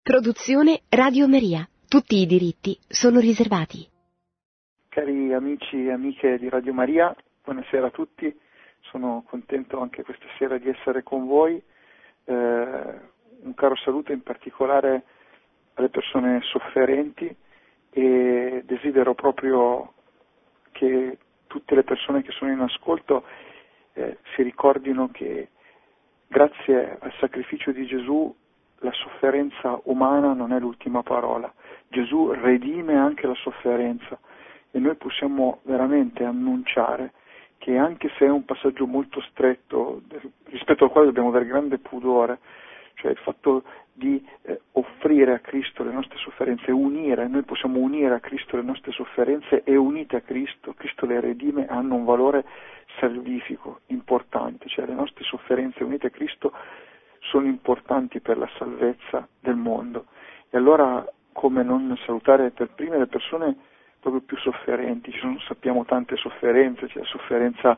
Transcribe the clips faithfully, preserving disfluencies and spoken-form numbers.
Produzione Radio Maria. Tutti i diritti sono riservati. Cari amici e amiche di Radio Maria, buonasera a tutti. Sono contento anche questa sera di essere con voi. Eh, un caro saluto in particolare alle persone sofferenti e desidero proprio che tutte le persone che sono in ascolto eh, si ricordino che grazie al sacrificio di Gesù la sofferenza umana non è l'ultima parola. Gesù redime anche la sofferenza e noi possiamo veramente annunciare che anche se è un passaggio molto stretto, rispetto al quale dobbiamo avere grande pudore, cioè il fatto di eh, offrire a Cristo le nostre sofferenze, unire, noi possiamo unire a Cristo le nostre sofferenze e unite a Cristo, Cristo le redime, hanno un valore salvifico, importante, cioè le nostre sofferenze unite a Cristo sono importanti per la salvezza del mondo. E allora come non salutare per prime le persone proprio più sofferenti? Ci sono, sappiamo, tante sofferenze, c'è la sofferenza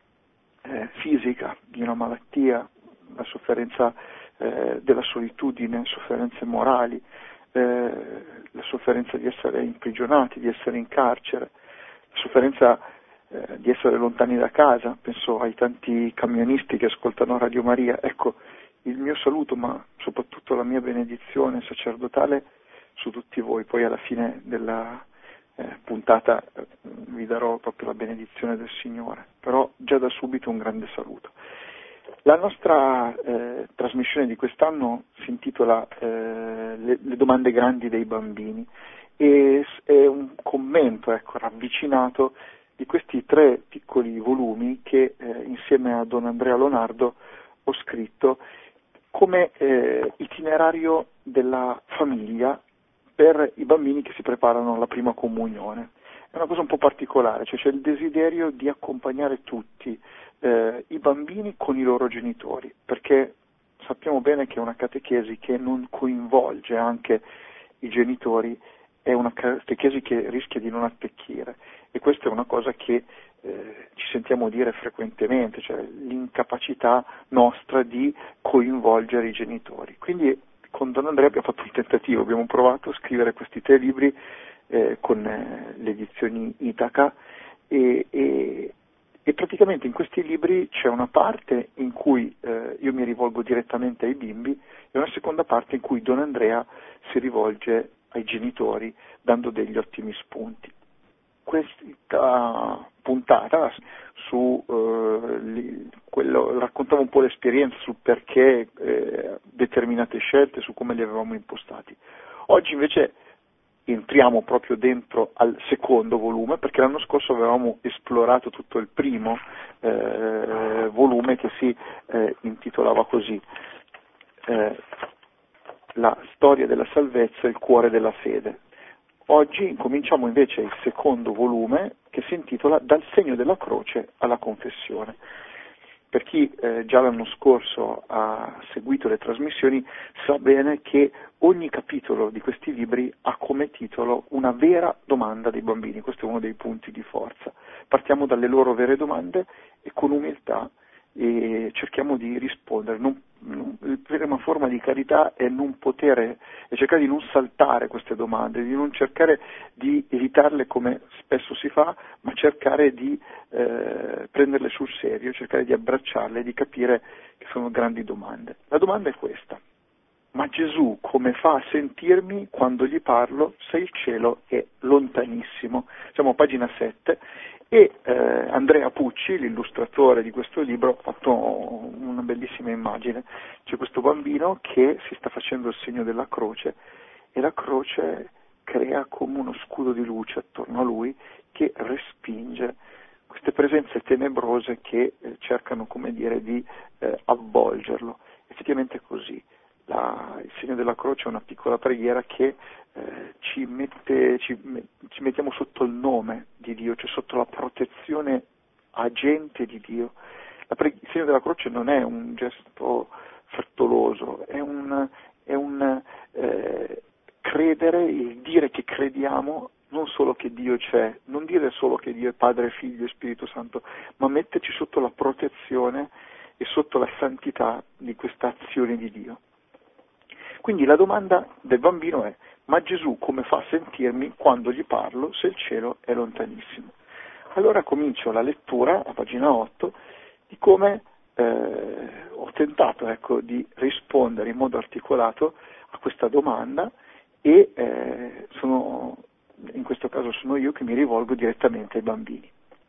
eh, fisica di una malattia, la sofferenza eh, della solitudine, sofferenze morali, eh, la sofferenza di essere imprigionati, di essere in carcere, la sofferenza eh, di essere lontani da casa. Penso ai tanti camionisti che ascoltano Radio Maria. Ecco, il mio saluto, ma soprattutto la mia benedizione sacerdotale su tutti voi. Poi alla fine della eh, puntata eh, vi darò proprio la benedizione del Signore, però già da subito un grande saluto. La nostra eh, trasmissione di quest'anno si intitola eh, le, le domande grandi dei bambini e è un commento, ecco, ravvicinato di questi tre piccoli volumi che eh, insieme a Don Andrea Lonardo ho scritto come eh, itinerario della famiglia per i bambini che si preparano alla prima comunione. È una cosa un po' particolare, cioè c'è il desiderio di accompagnare tutti eh, i bambini con i loro genitori, perché sappiamo bene che una catechesi che non coinvolge anche i genitori è una catechesi che rischia di non attecchire, e questa è una cosa che eh, ci sentiamo dire frequentemente, cioè l'incapacità nostra di coinvolgere i genitori. Quindi con Don Andrea abbiamo fatto un tentativo, abbiamo provato a scrivere questi tre libri eh, con eh, le edizioni Itaca e, e, e praticamente in questi libri c'è una parte in cui eh, io mi rivolgo direttamente ai bimbi e una seconda parte in cui Don Andrea si rivolge ai genitori dando degli ottimi spunti. Questa puntata su eh, li, quello, raccontava un po' l'esperienza su perché eh, determinate scelte, su come li avevamo impostati. Oggi invece entriamo proprio dentro al secondo volume, perché l'anno scorso avevamo esplorato tutto il primo eh, volume che si eh, intitolava così eh, La storia della salvezza e il cuore della fede. Oggi incominciamo invece il secondo volume che si intitola Dal segno della croce alla confessione. Per chi eh, già l'anno scorso ha seguito le trasmissioni sa bene che ogni capitolo di questi libri ha come titolo una vera domanda dei bambini. Questo è uno dei punti di forza. Partiamo dalle loro vere domande e con umiltà e cerchiamo di rispondere. Non, non, la prima forma di carità è non potere, è cercare di non saltare queste domande, di non cercare di evitarle come spesso si fa, ma cercare di eh, prenderle sul serio, cercare di abbracciarle, di capire che sono grandi domande. La domanda è questa: ma Gesù come fa a sentirmi quando gli parlo se il cielo è lontanissimo? Siamo a pagina sette e eh, Andrea Pucci, l'illustratore di questo libro, ha fatto una bellissima immagine. C'è questo bambino che si sta facendo il segno della croce e la croce crea come uno scudo di luce attorno a lui che respinge queste presenze tenebrose che eh, cercano, come dire, di eh, avvolgerlo. Effettivamente è così. La, il segno della croce è una piccola preghiera che eh, ci, mette, ci, ci mettiamo sotto il nome di Dio, cioè sotto la protezione agente di Dio. La pre- il segno della croce non è un gesto frettoloso, è un, è un eh, credere, il dire che crediamo non solo che Dio c'è, non dire solo che Dio è Padre, Figlio e Spirito Santo, ma metterci sotto la protezione e sotto la santità di questa azione di Dio. Quindi la domanda del bambino è: ma Gesù come fa a sentirmi quando gli parlo se il cielo è lontanissimo? Allora comincio la lettura, a pagina otto, di come eh, ho tentato ecco, di rispondere in modo articolato a questa domanda e eh, sono, in questo caso sono io che mi rivolgo direttamente ai bambini.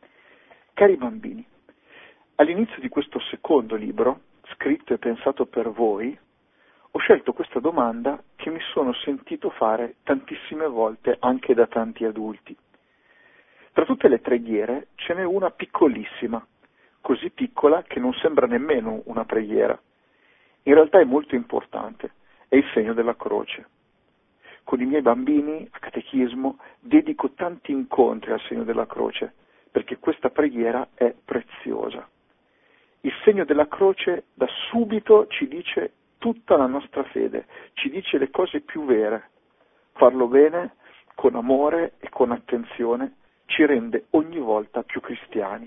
Cari bambini, all'inizio di questo secondo libro, scritto e pensato per voi, ho scelto questa domanda che mi sono sentito fare tantissime volte anche da tanti adulti. Tra tutte le preghiere ce n'è una piccolissima, così piccola che non sembra nemmeno una preghiera. In realtà è molto importante, è il segno della croce. Con i miei bambini, a catechismo, dedico tanti incontri al segno della croce, perché questa preghiera è preziosa. Il segno della croce da subito ci dice tutta la nostra fede, ci dice le cose più vere. Farlo bene, con amore e con attenzione, ci rende ogni volta più cristiani.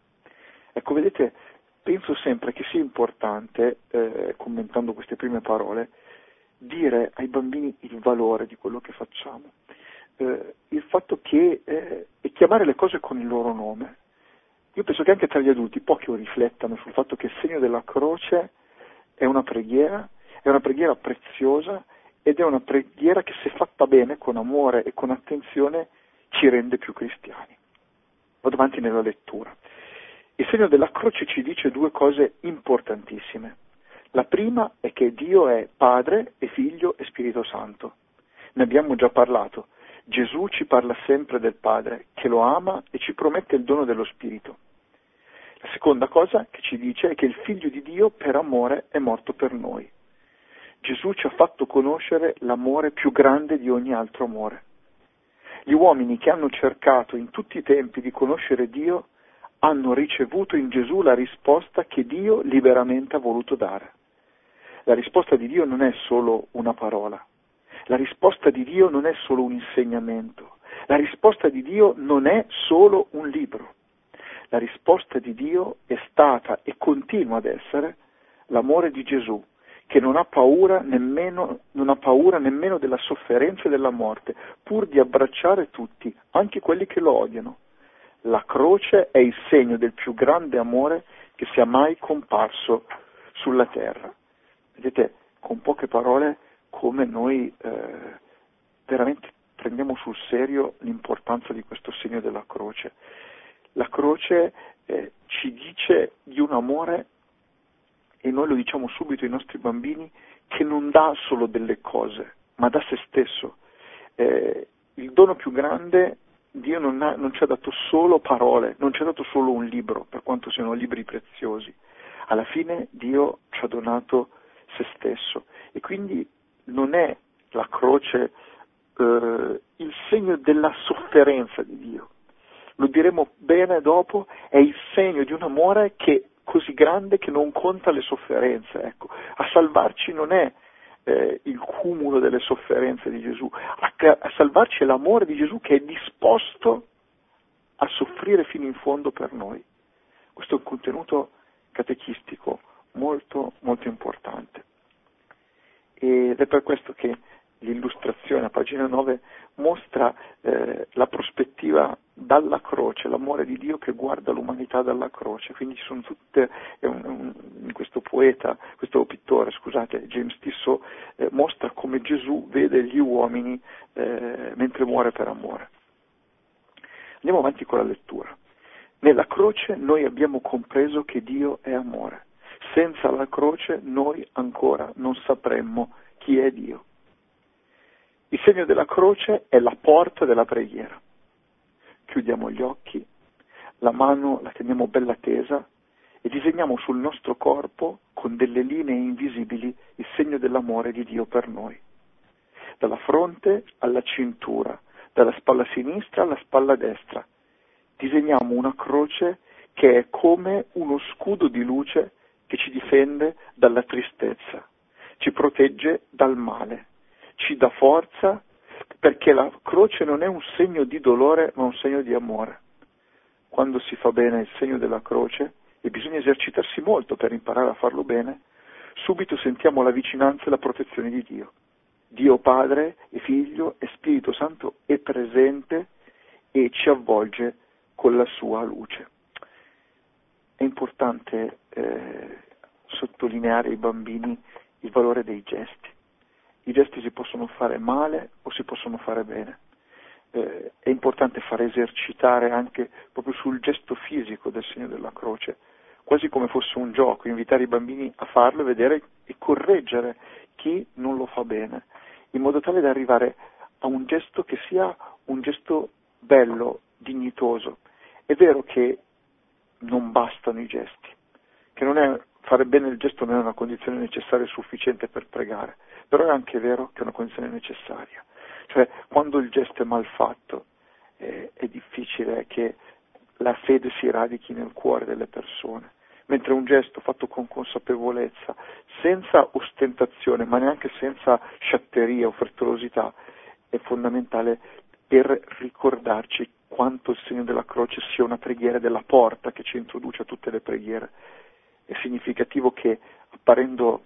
Ecco, vedete, penso sempre che sia importante, eh, commentando queste prime parole, dire ai bambini il valore di quello che facciamo, eh, il fatto che eh, e chiamare le cose con il loro nome. Io penso che anche tra gli adulti pochi riflettano sul fatto che il segno della croce è una preghiera, è una preghiera preziosa ed è una preghiera che, se fatta bene, con amore e con attenzione, ci rende più cristiani. Vado avanti nella lettura. Il segno della croce ci dice due cose importantissime. La prima è che Dio è Padre e Figlio e Spirito Santo. Ne abbiamo già parlato. Gesù ci parla sempre del Padre, che lo ama e ci promette il dono dello Spirito. La seconda cosa che ci dice è che il Figlio di Dio per amore è morto per noi. Gesù ci ha fatto conoscere l'amore più grande di ogni altro amore. Gli uomini che hanno cercato in tutti i tempi di conoscere Dio hanno ricevuto in Gesù la risposta che Dio liberamente ha voluto dare. La risposta di Dio non è solo una parola, la risposta di Dio non è solo un insegnamento, la risposta di Dio non è solo un libro. La risposta di Dio è stata e continua ad essere l'amore di Gesù, che non ha paura nemmeno, non ha paura nemmeno della sofferenza e della morte, pur di abbracciare tutti, anche quelli che lo odiano. La croce è il segno del più grande amore che sia mai comparso sulla terra. Vedete, con poche parole, come noi eh, veramente prendiamo sul serio l'importanza di questo segno della croce. La croce eh, ci dice di un amore, e noi lo diciamo subito ai nostri bambini, che non dà solo delle cose, ma dà se stesso. Eh, il dono più grande, Dio non, ha, non ci ha dato solo parole, non ci ha dato solo un libro, per quanto siano libri preziosi. Alla fine Dio ci ha donato se stesso, e quindi non è la croce eh, il segno della sofferenza di Dio. Lo diremo bene dopo, è il segno di un amore che così grande che non conta le sofferenze. Ecco. A salvarci non è eh, il cumulo delle sofferenze di Gesù, a, a salvarci è l'amore di Gesù che è disposto a soffrire fino in fondo per noi. Questo è un contenuto catechistico molto, molto importante. Ed è per questo che l'illustrazione a pagina nove mostra eh, la prospettiva dalla croce, l'amore di Dio che guarda l'umanità dalla croce. Quindi ci sono tutte, è un, un, questo poeta, questo pittore, scusate, James Tissot, eh, mostra come Gesù vede gli uomini eh, mentre muore per amore. Andiamo avanti con la lettura. Nella croce noi abbiamo compreso che Dio è amore. Senza la croce noi ancora non sapremmo chi è Dio. Il segno della croce è la porta della preghiera. Chiudiamo gli occhi, la mano la teniamo bella tesa e disegniamo sul nostro corpo con delle linee invisibili il segno dell'amore di Dio per noi. Dalla fronte alla cintura, dalla spalla sinistra alla spalla destra, disegniamo una croce che è come uno scudo di luce che ci difende dalla tristezza, ci protegge dal male, ci dà forza, perché la croce non è un segno di dolore ma un segno di amore. Quando si fa bene il segno della croce, e bisogna esercitarsi molto per imparare a farlo bene, subito sentiamo la vicinanza e la protezione di Dio. Dio Padre e Figlio e Spirito Santo è presente e ci avvolge con la sua luce. È importante eh, sottolineare ai bambini il valore dei gesti. I gesti si possono fare male o si possono fare bene. Eh, è importante far esercitare anche proprio sul gesto fisico del segno della croce, quasi come fosse un gioco, invitare i bambini a farlo e vedere e correggere chi non lo fa bene, in modo tale da arrivare a un gesto che sia un gesto bello, dignitoso. È vero che non bastano i gesti, che non è, fare bene il gesto non è una condizione necessaria e sufficiente per pregare, però è anche vero che è una condizione necessaria. Cioè, quando il gesto è mal fatto, eh, è difficile che la fede si radichi nel cuore delle persone, mentre un gesto fatto con consapevolezza, senza ostentazione, ma neanche senza sciatteria o frettolosità, è fondamentale per ricordarci quanto il segno della croce sia una preghiera della porta che ci introduce a tutte le preghiere. È significativo che, apparendo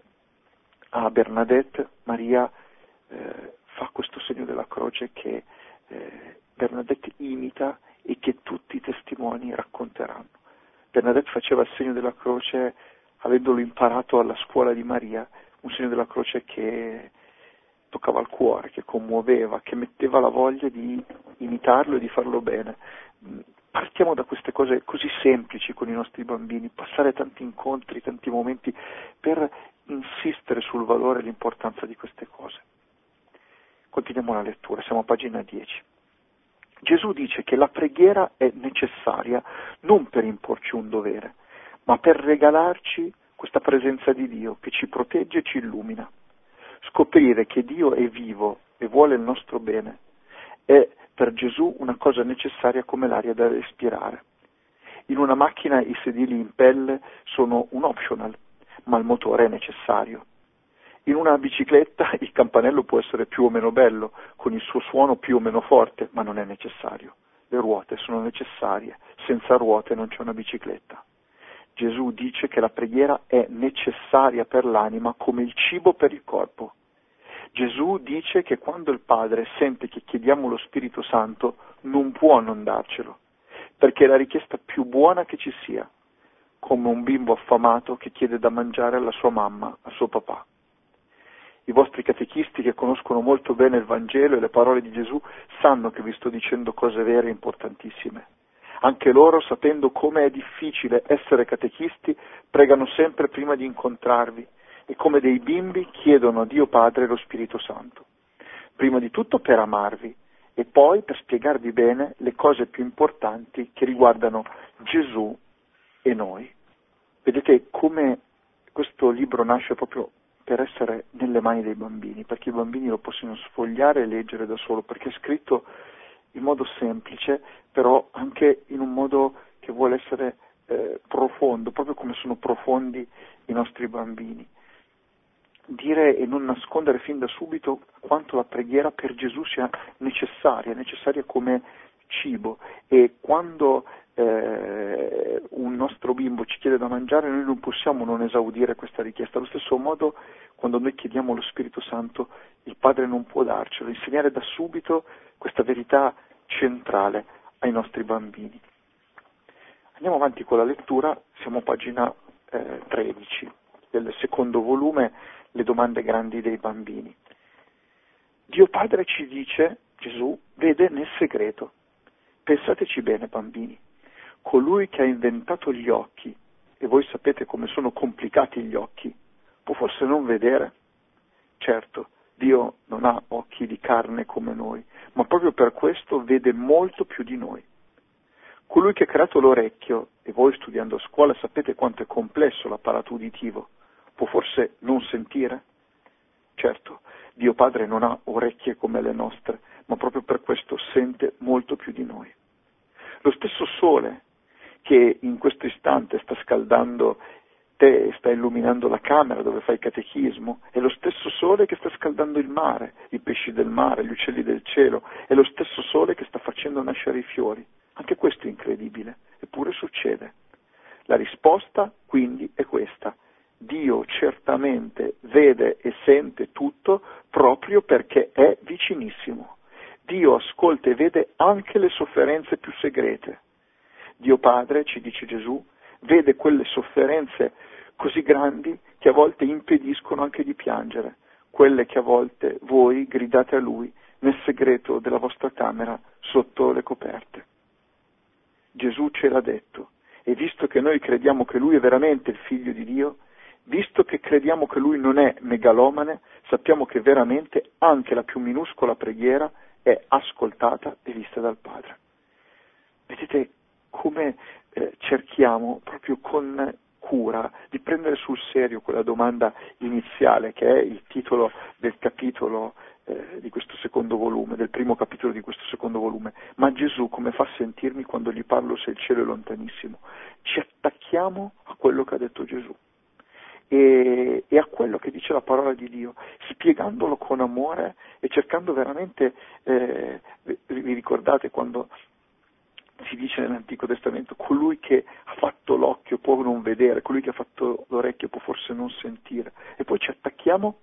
a Bernadette, Maria eh, fa questo segno della croce che eh, Bernadette imita e che tutti i testimoni racconteranno. Bernadette faceva il segno della croce avendolo imparato alla scuola di Maria, un segno della croce che toccava il cuore, che commuoveva, che metteva la voglia di imitarlo e di farlo bene. Partiamo da queste cose così semplici con i nostri bambini, passare tanti incontri, tanti momenti per insistere sul valore e l'importanza di queste cose. Continuiamo la lettura, siamo a pagina dieci. Gesù dice che la preghiera è necessaria non per imporci un dovere, ma per regalarci questa presenza di Dio che ci protegge e ci illumina. Scoprire che Dio è vivo e vuole il nostro bene è per Gesù una cosa necessaria come l'aria da respirare. In una macchina i sedili in pelle sono un optional, ma il motore è necessario. In una bicicletta il campanello può essere più o meno bello, con il suo suono più o meno forte, ma non è necessario. Le ruote sono necessarie, senza ruote non c'è una bicicletta. Gesù dice che la preghiera è necessaria per l'anima come il cibo per il corpo. Gesù dice che quando il Padre sente che chiediamo lo Spirito Santo non può non darcelo, perché è la richiesta più buona che ci sia, come un bimbo affamato che chiede da mangiare alla sua mamma, al suo papà. I vostri catechisti che conoscono molto bene il Vangelo e le parole di Gesù sanno che vi sto dicendo cose vere e importantissime. Anche loro, sapendo come è difficile essere catechisti, pregano sempre prima di incontrarvi e come dei bimbi chiedono a Dio Padre lo Spirito Santo. Prima di tutto per amarvi e poi per spiegarvi bene le cose più importanti che riguardano Gesù e noi. Vedete come questo libro nasce proprio per essere nelle mani dei bambini, perché i bambini lo possono sfogliare e leggere da solo, perché è scritto in modo semplice, però anche in un modo che vuole essere eh, profondo, proprio come sono profondi i nostri bambini. Dire e non nascondere fin da subito quanto la preghiera per Gesù sia necessaria, necessaria come cibo, e quando eh, un nostro bimbo ci chiede da mangiare noi non possiamo non esaudire questa richiesta. Allo stesso modo, quando noi chiediamo lo Spirito Santo, il Padre non può darcelo, insegnare da subito questa verità centrale ai nostri bambini. Andiamo avanti con la lettura, siamo a pagina eh, tredici del secondo volume, Le domande grandi dei bambini. Dio Padre ci dice, Gesù, vede nel segreto. Pensateci bene, bambini. Colui che ha inventato gli occhi, e voi sapete come sono complicati gli occhi, può forse non vedere? Certo, Dio non ha occhi di carne come noi, ma proprio per questo vede molto più di noi. Colui che ha creato l'orecchio, e voi studiando a scuola sapete quanto è complesso l'apparato uditivo, può forse non sentire? Certo, Dio Padre non ha orecchie come le nostre, ma proprio per questo sente molto più di noi. Lo stesso sole che in questo istante sta scaldando te e sta illuminando la camera dove fai catechismo, è lo stesso sole che sta scaldando il mare, i pesci del mare, gli uccelli del cielo, è lo stesso sole che sta facendo nascere i fiori. Anche questo è incredibile, eppure succede. La risposta quindi è questa. Dio certamente vede e sente tutto proprio perché è vicinissimo. Dio ascolta e vede anche le sofferenze più segrete. Dio Padre, ci dice Gesù, vede quelle sofferenze così grandi che a volte impediscono anche di piangere, quelle che a volte voi gridate a Lui nel segreto della vostra camera sotto le coperte. Gesù ce l'ha detto, e visto che noi crediamo che Lui è veramente il Figlio di Dio, visto che crediamo che Lui non è megalomane, sappiamo che veramente anche la più minuscola preghiera è ascoltata e vista dal Padre. Vedete come eh, cerchiamo proprio con cura di prendere sul serio quella domanda iniziale che è il titolo del capitolo eh, di questo secondo volume, del primo capitolo di questo secondo volume. Ma Gesù come fa sentirmi quando gli parlo se il cielo è lontanissimo? Ci attacchiamo a quello che ha detto Gesù e, e a quello che dice la parola di Dio, spiegandolo con amore e cercando veramente, eh, vi ricordate quando si dice nell'Antico Testamento, colui che ha fatto l'occhio può non vedere, colui che ha fatto l'orecchio può forse non sentire, e poi ci attacchiamo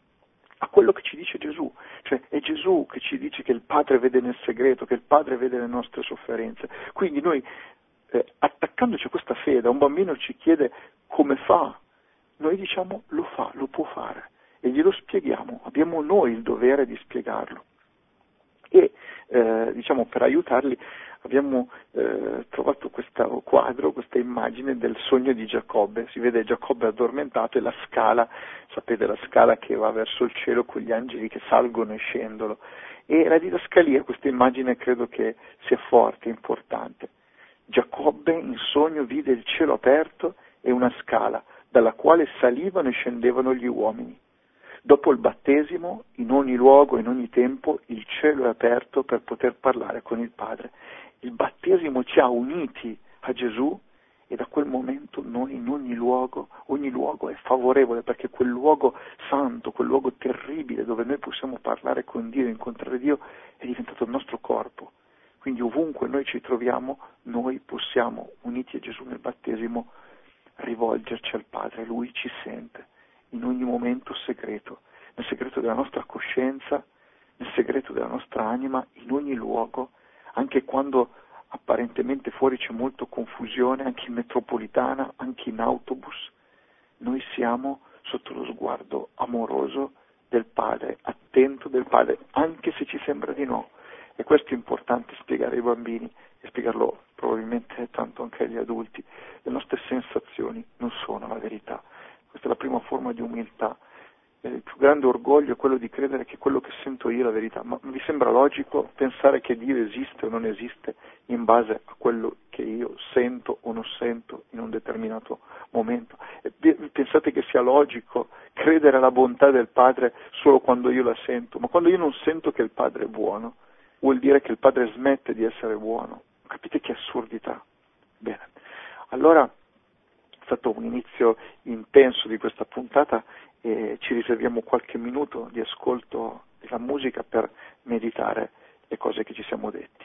a quello che ci dice Gesù, cioè è Gesù che ci dice che il Padre vede nel segreto, che il Padre vede le nostre sofferenze. Quindi noi, eh, attaccandoci a questa fede, un bambino ci chiede come fa, noi diciamo lo fa, lo può fare, e glielo spieghiamo, abbiamo noi il dovere di spiegarlo. E eh, diciamo per aiutarli abbiamo eh, trovato questo quadro, questa immagine del sogno di Giacobbe. Si vede Giacobbe addormentato e la scala, sapete la scala che va verso il cielo con gli angeli che salgono e scendono. E la didascalia, questa immagine credo che sia forte, importante. Giacobbe in sogno vide il cielo aperto e una scala dalla quale salivano e scendevano gli uomini. Dopo il battesimo, in ogni luogo, in ogni tempo, il cielo è aperto per poter parlare con il Padre. Il battesimo ci ha uniti a Gesù e da quel momento noi in ogni luogo, ogni luogo è favorevole perché quel luogo santo, quel luogo terribile dove noi possiamo parlare con Dio, incontrare Dio, è diventato il nostro corpo. Quindi ovunque noi ci troviamo, noi possiamo, uniti a Gesù nel battesimo, rivolgerci al Padre. Lui ci sente in ogni momento segreto, nel segreto della nostra coscienza, nel segreto della nostra anima, in ogni luogo, anche quando apparentemente fuori c'è molta confusione, anche in metropolitana, anche in autobus, noi siamo sotto lo sguardo amoroso del Padre, attento del Padre, anche se ci sembra di no. E questo è importante spiegare ai bambini e spiegarlo probabilmente tanto anche agli adulti. Le nostre sensazioni non sono la verità. Questa è la prima forma di umiltà. Il più grande orgoglio è quello di credere che quello che sento io è la verità. Ma vi sembra logico pensare che Dio esiste o non esiste in base a quello che io sento o non sento in un determinato momento? E pensate che sia logico credere alla bontà del Padre solo quando io la sento? Ma quando io non sento che il Padre è buono, vuol dire che il Padre smette di essere buono. Capite che assurdità? Bene, allora è stato un inizio intenso di questa puntata e ci riserviamo qualche minuto di ascolto della musica per meditare le cose che ci siamo detti.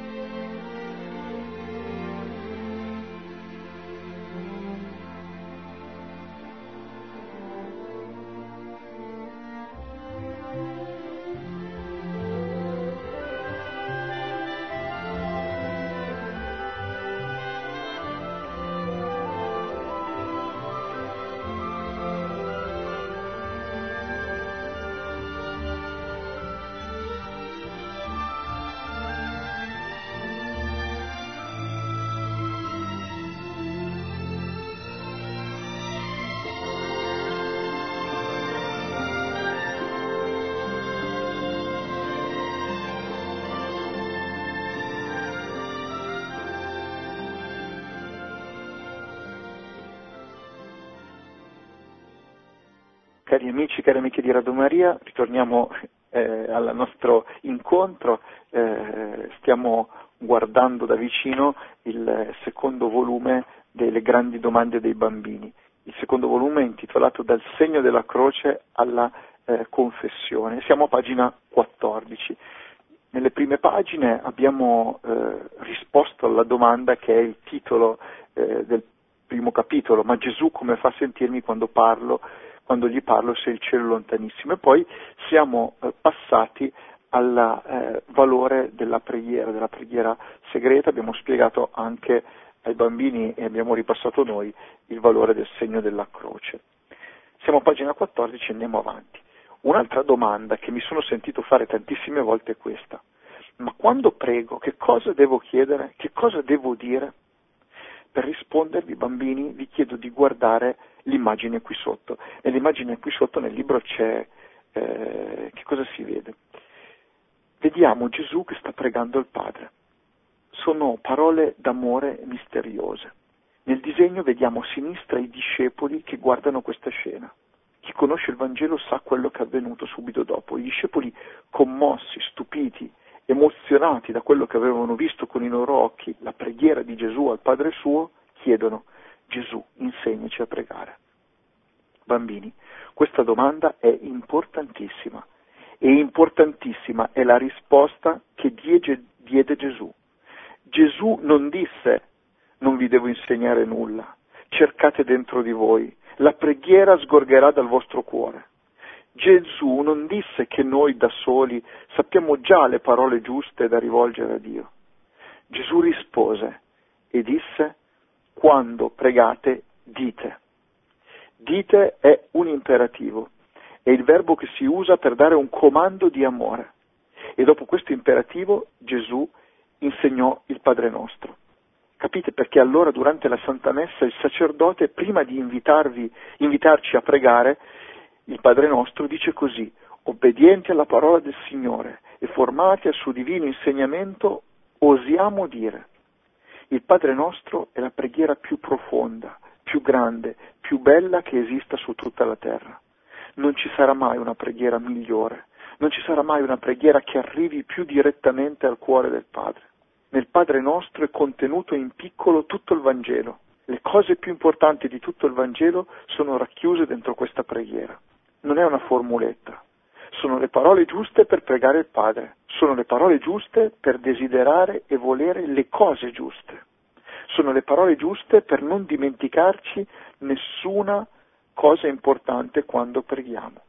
Cari amici, cari amiche di Radio Maria, ritorniamo eh, al nostro incontro, eh, stiamo guardando da vicino il secondo volume delle grandi domande dei bambini. Il secondo volume è intitolato Dal segno della croce alla eh, confessione. Siamo a pagina quattordici. Nelle prime pagine abbiamo eh, risposto alla domanda che è il titolo eh, del primo capitolo, ma Gesù come fa a sentirmi quando parlo, quando gli parlo se il cielo è lontanissimo. E poi siamo eh, passati al eh, valore della preghiera, della preghiera segreta, abbiamo spiegato anche ai bambini e abbiamo ripassato noi il valore del segno della croce. Siamo a pagina quattordici e andiamo avanti. Un'altra domanda che mi sono sentito fare tantissime volte è questa: ma quando prego che cosa devo chiedere, che cosa devo dire? Per rispondervi, bambini, vi chiedo di guardare l'immagine qui sotto. Nell'immagine qui sotto nel libro c'è, eh, che cosa si vede? Vediamo Gesù che sta pregando il Padre. Sono parole d'amore misteriose. Nel disegno vediamo a sinistra i discepoli che guardano questa scena. Chi conosce il Vangelo sa quello che è avvenuto subito dopo. I discepoli, commossi, stupiti, emozionati da quello che avevano visto con i loro occhi, la preghiera di Gesù al Padre suo, chiedono: Gesù, insegnaci a pregare. Bambini, questa domanda è importantissima. E importantissima è la risposta che diede, diede Gesù. Gesù non disse: non vi devo insegnare nulla, cercate dentro di voi, la preghiera sgorgerà dal vostro cuore. Gesù non disse che noi da soli sappiamo già le parole giuste da rivolgere a Dio. Gesù rispose e disse: quando pregate, dite. Dite è un imperativo, è il verbo che si usa per dare un comando di amore. E dopo questo imperativo Gesù insegnò il Padre Nostro. Capite perché allora durante la Santa Messa il sacerdote, prima di invitarvi, invitarci a pregare, il Padre Nostro dice così: obbedienti alla parola del Signore e formati al suo divino insegnamento, osiamo dire. Il Padre Nostro è la preghiera più profonda, più grande, più bella che esista su tutta la terra. Non ci sarà mai una preghiera migliore, non ci sarà mai una preghiera che arrivi più direttamente al cuore del Padre. Nel Padre Nostro è contenuto in piccolo tutto il Vangelo. Le cose più importanti di tutto il Vangelo sono racchiuse dentro questa preghiera. Non è una formuletta, sono le parole giuste per pregare il Padre, sono le parole giuste per desiderare e volere le cose giuste, sono le parole giuste per non dimenticarci nessuna cosa importante quando preghiamo.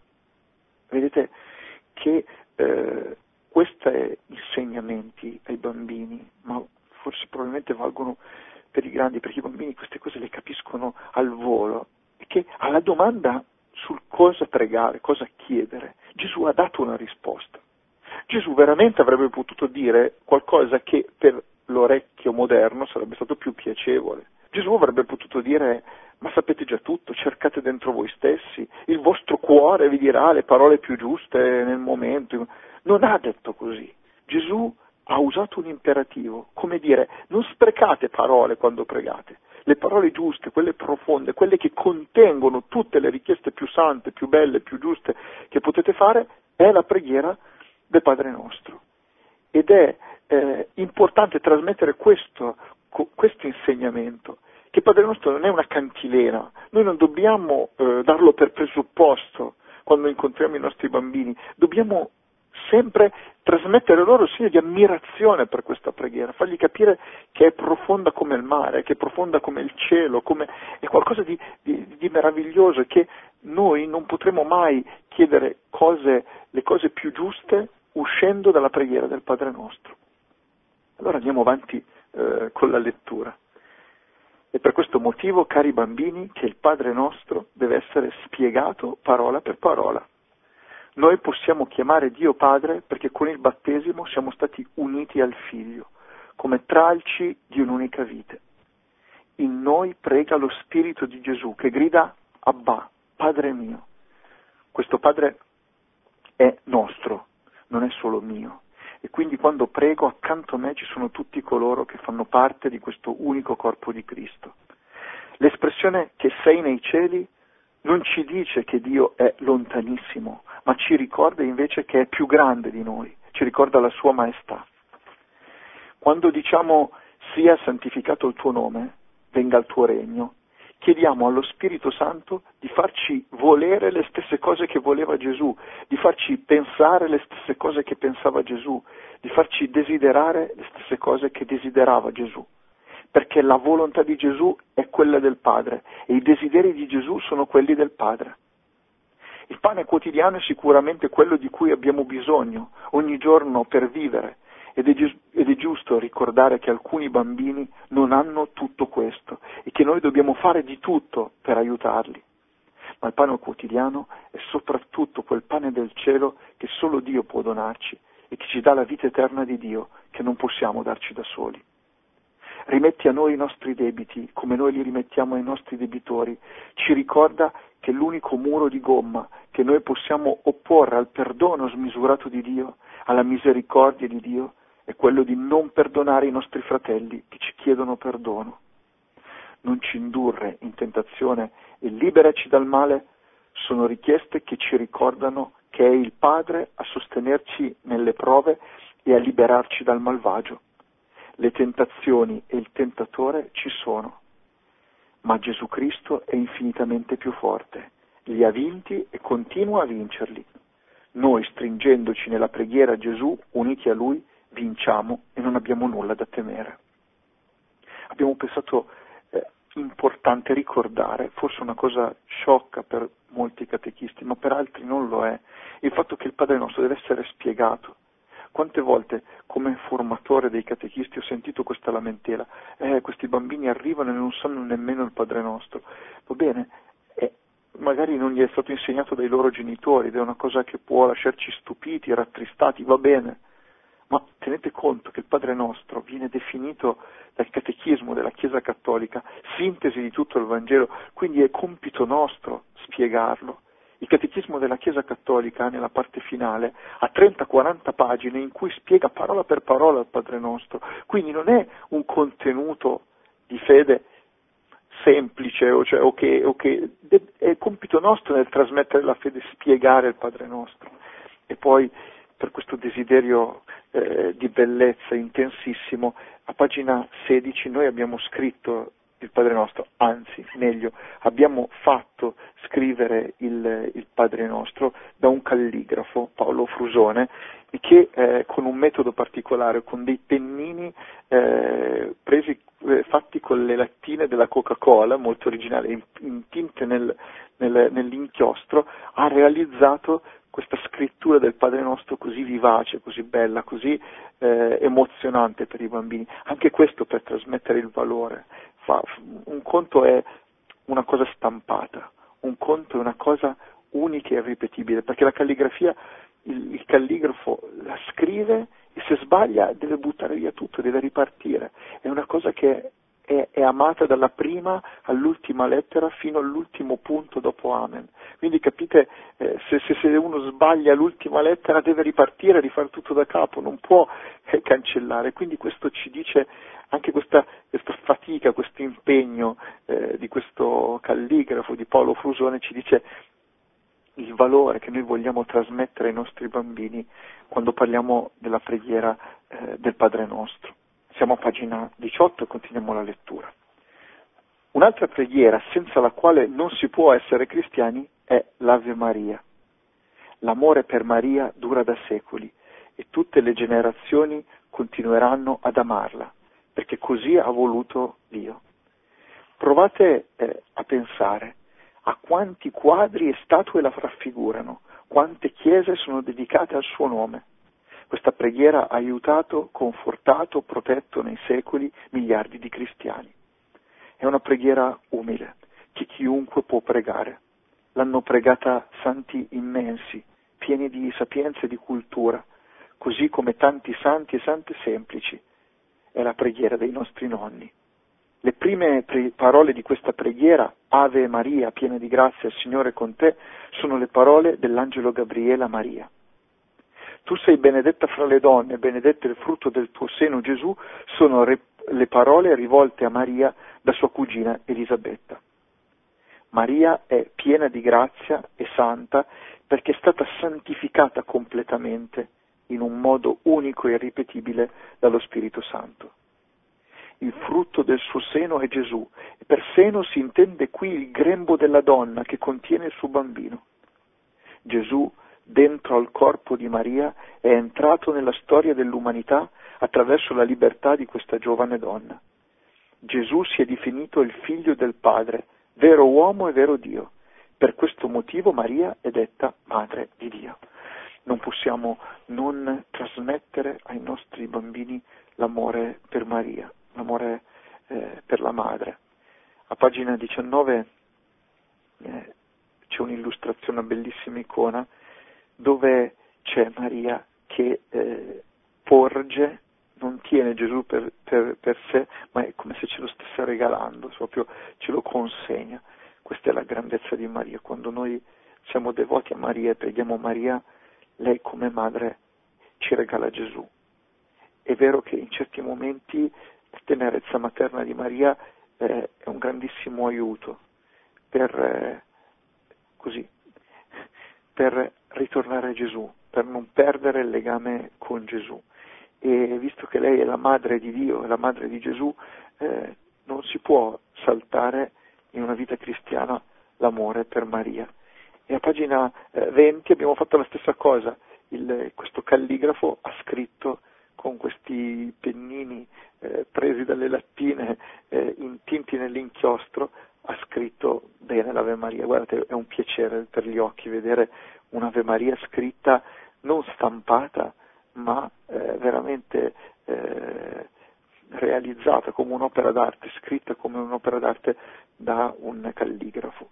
Vedete che eh, questi insegnamenti ai bambini, ma forse probabilmente valgono per i grandi, perché i bambini queste cose le capiscono al volo, e che alla domanda sul cosa pregare, cosa chiedere, Gesù ha dato una risposta. Gesù veramente avrebbe potuto dire qualcosa che per l'orecchio moderno sarebbe stato più piacevole. Gesù avrebbe potuto dire: ma sapete già tutto, cercate dentro voi stessi, il vostro cuore vi dirà le parole più giuste nel momento. Non ha detto così. Gesù ha usato un imperativo, come dire: non sprecate parole quando pregate. Le parole giuste, quelle profonde, quelle che contengono tutte le richieste più sante, più belle, più giuste che potete fare, è la preghiera del Padre Nostro. Ed è eh, importante trasmettere questo, co- questo insegnamento, che Padre Nostro non è una cantilena, noi non dobbiamo eh, darlo per presupposto quando incontriamo i nostri bambini, dobbiamo sempre trasmettere loro il segno di ammirazione per questa preghiera, fargli capire che è profonda come il mare, che è profonda come il cielo, come è qualcosa di, di, di meraviglioso, e che noi non potremo mai chiedere cose, le cose più giuste uscendo dalla preghiera del Padre Nostro. Allora andiamo avanti eh, con la lettura. E per questo motivo, cari bambini, che il Padre Nostro deve essere spiegato parola per parola. Noi possiamo chiamare Dio Padre perché con il battesimo siamo stati uniti al Figlio, come tralci di un'unica vite. In noi prega lo Spirito di Gesù che grida: Abba, Padre mio. Questo Padre è nostro, non è solo mio. E quindi quando prego, accanto a me ci sono tutti coloro che fanno parte di questo unico corpo di Cristo. L'espressione che sei nei cieli non ci dice che Dio è lontanissimo, ma ci ricorda invece che è più grande di noi, ci ricorda la sua maestà. Quando diciamo sia santificato il tuo nome, venga il tuo regno, chiediamo allo Spirito Santo di farci volere le stesse cose che voleva Gesù, di farci pensare le stesse cose che pensava Gesù, di farci desiderare le stesse cose che desiderava Gesù. perché la volontà di Gesù è quella del Padre e i desideri di Gesù sono quelli del Padre. Il pane quotidiano è sicuramente quello di cui abbiamo bisogno ogni giorno per vivere ed è, gi- ed è giusto ricordare che alcuni bambini non hanno tutto questo e che noi dobbiamo fare di tutto per aiutarli. Ma il pane quotidiano è soprattutto quel pane del cielo che solo Dio può donarci e che ci dà la vita eterna di Dio che non possiamo darci da soli. Rimetti a noi i nostri debiti come noi li rimettiamo ai nostri debitori, ci ricorda che l'unico muro di gomma che noi possiamo opporre al perdono smisurato di Dio, alla misericordia di Dio, è quello di non perdonare i nostri fratelli che ci chiedono perdono. Non ci indurre in tentazione e liberaci dal male sono richieste che ci ricordano che è il Padre a sostenerci nelle prove e a liberarci dal malvagio. Le tentazioni e il tentatore ci sono, ma Gesù Cristo è infinitamente più forte, li ha vinti e continua a vincerli. Noi, stringendoci nella preghiera a Gesù, uniti a Lui, vinciamo e non abbiamo nulla da temere. Abbiamo pensato eh, importante ricordare, forse una cosa sciocca per molti catechisti, ma per altri non lo è, il fatto che il Padre nostro deve essere spiegato. Quante volte come formatore dei catechisti ho sentito questa lamentela, eh, questi bambini arrivano e non sanno nemmeno il Padre nostro. Va bene, eh, magari non gli è stato insegnato dai loro genitori ed è una cosa che può lasciarci stupiti, rattristati, va bene, ma tenete conto che il Padre nostro viene definito dal catechismo della Chiesa Cattolica, sintesi di tutto il Vangelo, quindi è compito nostro spiegarlo. Il catechismo della Chiesa Cattolica, nella parte finale, ha trenta quaranta pagine in cui spiega parola per parola il Padre nostro, quindi non è un contenuto di fede semplice, o, cioè, o che, o che è compito nostro nel trasmettere la fede, spiegare il Padre nostro. E poi, per questo desiderio eh, di bellezza intensissimo, a pagina sedici noi abbiamo scritto il Padre nostro, anzi, meglio, abbiamo fatto scrivere il, il Padre nostro da un calligrafo, Paolo Frusone, che eh, con un metodo particolare, con dei pennini eh, presi, eh, fatti con le lattine della Coca-Cola, molto originale, intinte nel, nel, nell'inchiostro, ha realizzato questa scrittura del Padre nostro così vivace, così bella, così eh, emozionante per i bambini. Anche questo per trasmettere il valore. Fa, un conto è una cosa stampata, un conto è una cosa unica e irripetibile, perché la calligrafia, il, il calligrafo la scrive e se sbaglia deve buttare via tutto, deve ripartire. È una cosa che è, è amata dalla prima all'ultima lettera fino all'ultimo punto dopo Amen. Quindi capite, eh, se, se, se uno sbaglia l'ultima lettera deve ripartire, rifare tutto da capo, non può eh, cancellare. Quindi questo ci dice anche questa, questa fatica, questo impegno eh, di questo calligrafo, di Paolo Frusone, ci dice il valore che noi vogliamo trasmettere ai nostri bambini quando parliamo della preghiera eh, del Padre nostro. Siamo a pagina diciotto e continuiamo la lettura. Un'altra preghiera senza la quale non si può essere cristiani è l'Ave Maria. L'amore per Maria dura da secoli e tutte le generazioni continueranno ad amarla, perché così ha voluto Dio. Provate eh, a pensare a quanti quadri e statue la raffigurano, quante chiese sono dedicate al suo nome. Questa preghiera ha aiutato, confortato, protetto nei secoli miliardi di cristiani. È una preghiera umile, che chiunque può pregare. L'hanno pregata santi immensi, pieni di sapienza e di cultura, così come tanti santi e sante semplici. È la preghiera dei nostri nonni. Le prime pre- parole di questa preghiera, Ave Maria, piena di grazia, il Signore è con te, sono le parole dell'angelo Gabriele a Maria. Tu sei benedetta fra le donne, benedetto il frutto del tuo seno Gesù, sono re- le parole rivolte a Maria da sua cugina Elisabetta. Maria è piena di grazia e santa perché è stata santificata completamente in un modo unico e irripetibile dallo Spirito Santo. Il frutto del suo seno è Gesù, e per seno si intende qui il grembo della donna che contiene il suo bambino. Gesù, dentro al corpo di Maria, è entrato nella storia dell'umanità attraverso la libertà di questa giovane donna. Gesù si è definito il figlio del Padre, vero uomo e vero Dio. Per questo motivo Maria è detta madre di Dio. Non possiamo non trasmettere ai nostri bambini l'amore per Maria, l'amore eh, per la madre. A pagina diciannove eh, c'è un'illustrazione, una bellissima icona, dove c'è Maria che eh, porge, non tiene Gesù per, per, per sé, ma è come se ce lo stesse regalando, proprio ce lo consegna. Questa è la grandezza di Maria. Quando noi siamo devoti a Maria e preghiamo Maria, lei come madre ci regala Gesù. È vero che in certi momenti la tenerezza materna di Maria eh, è un grandissimo aiuto per, eh, così, per ritornare a Gesù, per non perdere il legame con Gesù. E visto che lei è la madre di Dio, è la madre di Gesù, eh, non si può saltare in una vita cristiana l'amore per Maria. E a pagina eh, venti abbiamo fatto la stessa cosa. Il, questo calligrafo ha scritto con questi pennini eh, presi dalle lattine, eh, intinti nell'inchiostro, ha scritto bene l'Ave Maria. Guardate, è un piacere per gli occhi vedere un'Ave Maria scritta, non stampata, ma eh, veramente eh, realizzata come un'opera d'arte, scritta come un'opera d'arte da un calligrafo.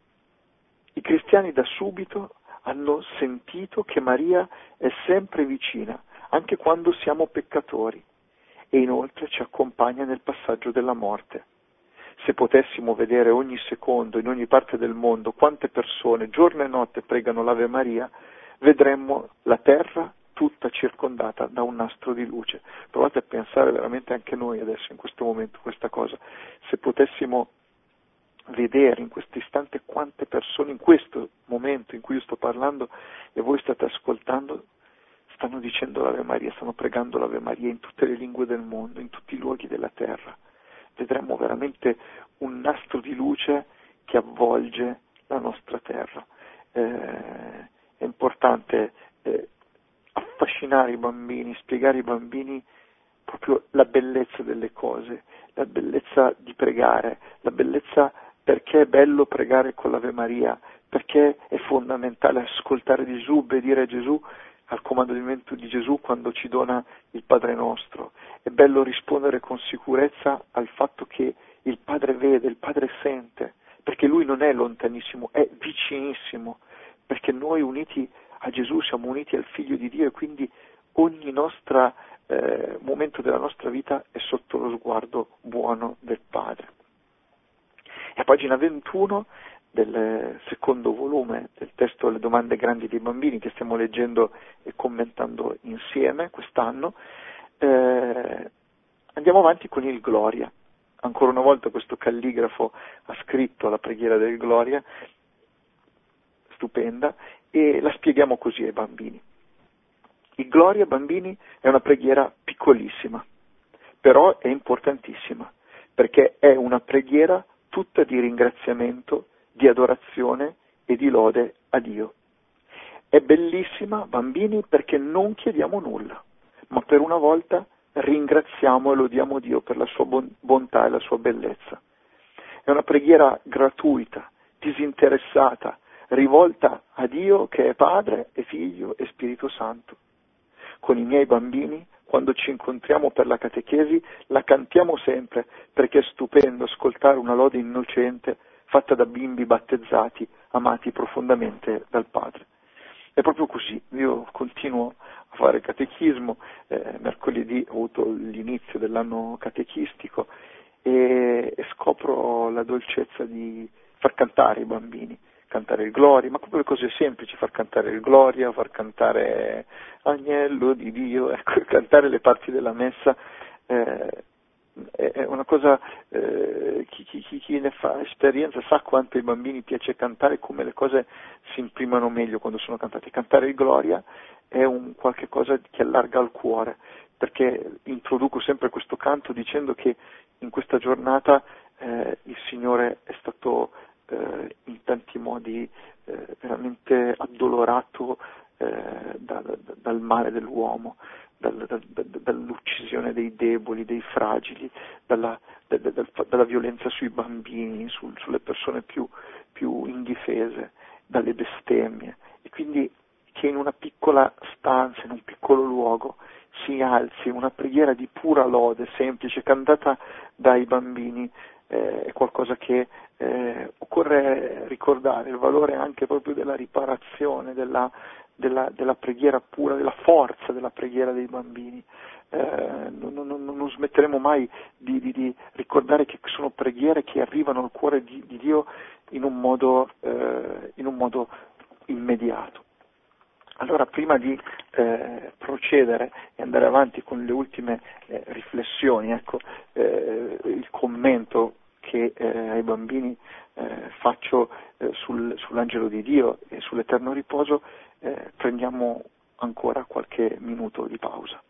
I cristiani da subito hanno sentito che Maria è sempre vicina, anche quando siamo peccatori, e inoltre ci accompagna nel passaggio della morte. Se potessimo vedere ogni secondo, in ogni parte del mondo, quante persone giorno e notte pregano l'Ave Maria, vedremmo la terra tutta circondata da un nastro di luce. Provate a pensare veramente anche noi adesso, in questo momento, questa cosa. Se potessimo vedere in questo istante quante persone, in questo momento in cui io sto parlando e voi state ascoltando, stanno dicendo l'Ave Maria, stanno pregando l'Ave Maria in tutte le lingue del mondo, in tutti i luoghi della terra. Vedremo veramente un nastro di luce che avvolge la nostra terra. Eh, è importante eh, affascinare i bambini, spiegare ai bambini proprio la bellezza delle cose, la bellezza di pregare, la bellezza perché è bello pregare con l'Ave Maria, perché è fondamentale ascoltare Gesù, obbedire a Gesù, al comandamento di Gesù quando ci dona il Padre nostro. È bello rispondere con sicurezza al fatto che il Padre vede, il Padre sente, perché Lui non è lontanissimo, è vicinissimo, perché noi uniti a Gesù siamo uniti al Figlio di Dio e quindi ogni nostro eh, momento della nostra vita è sotto lo sguardo buono del Padre. E a pagina ventuno del secondo volume del testo Le domande grandi dei bambini, che stiamo leggendo e commentando insieme quest'anno, eh, andiamo avanti con il Gloria. Ancora una volta questo calligrafo ha scritto la preghiera del Gloria, stupenda, e la spieghiamo così ai bambini. Il Gloria, bambini, è una preghiera piccolissima, però è importantissima, perché è una preghiera tutta di ringraziamento, di adorazione e di lode a Dio. È bellissima, bambini, perché non chiediamo nulla, ma per una volta ringraziamo e lodiamo Dio per la sua bontà e la sua bellezza. È una preghiera gratuita, disinteressata, rivolta a Dio che è Padre e Figlio e Spirito Santo. Con i miei bambini, quando ci incontriamo per la catechesi, la cantiamo sempre, perché è stupendo ascoltare una lode innocente fatta da bimbi battezzati, amati profondamente dal Padre. È proprio così, io continuo a fare catechismo, eh, mercoledì ho avuto l'inizio dell'anno catechistico e, e scopro la dolcezza di far cantare i bambini, cantare il Gloria, ma proprio le cose semplici, far cantare il Gloria, far cantare Agnello di Dio, ecco, cantare le parti della messa, eh, è una cosa, eh, chi, chi, chi ne fa esperienza sa quanto ai bambini piace cantare, come le cose si imprimano meglio quando sono cantate. Cantare il Gloria è un qualche cosa che allarga il cuore, perché introduco sempre questo canto dicendo che in questa giornata eh, il Signore è stato eh, in tanti modi eh, veramente addolorato, eh, da, da, dal male dell'uomo, dal, da, da, dall'uccisione dei deboli, dei fragili, dalla, da, da, dalla violenza sui bambini, sul, sulle persone più, più indifese, dalle bestemmie. E quindi che in una piccola stanza, in un piccolo luogo, si alzi una preghiera di pura lode, semplice, cantata dai bambini, eh, è qualcosa che eh, occorre ricordare, il valore anche proprio della riparazione, della, della, della preghiera pura, della forza della preghiera dei bambini. Eh, non, non, non smetteremo mai di, di, di ricordare che sono preghiere che arrivano al cuore di, di Dio in un modo, eh, in un modo immediato. Allora, prima di eh, procedere e andare avanti con le ultime eh, riflessioni, ecco, eh, il commento che eh, ai bambini eh, faccio eh, sul, sull'angelo di Dio e sull'eterno riposo, eh, prendiamo ancora qualche minuto di pausa.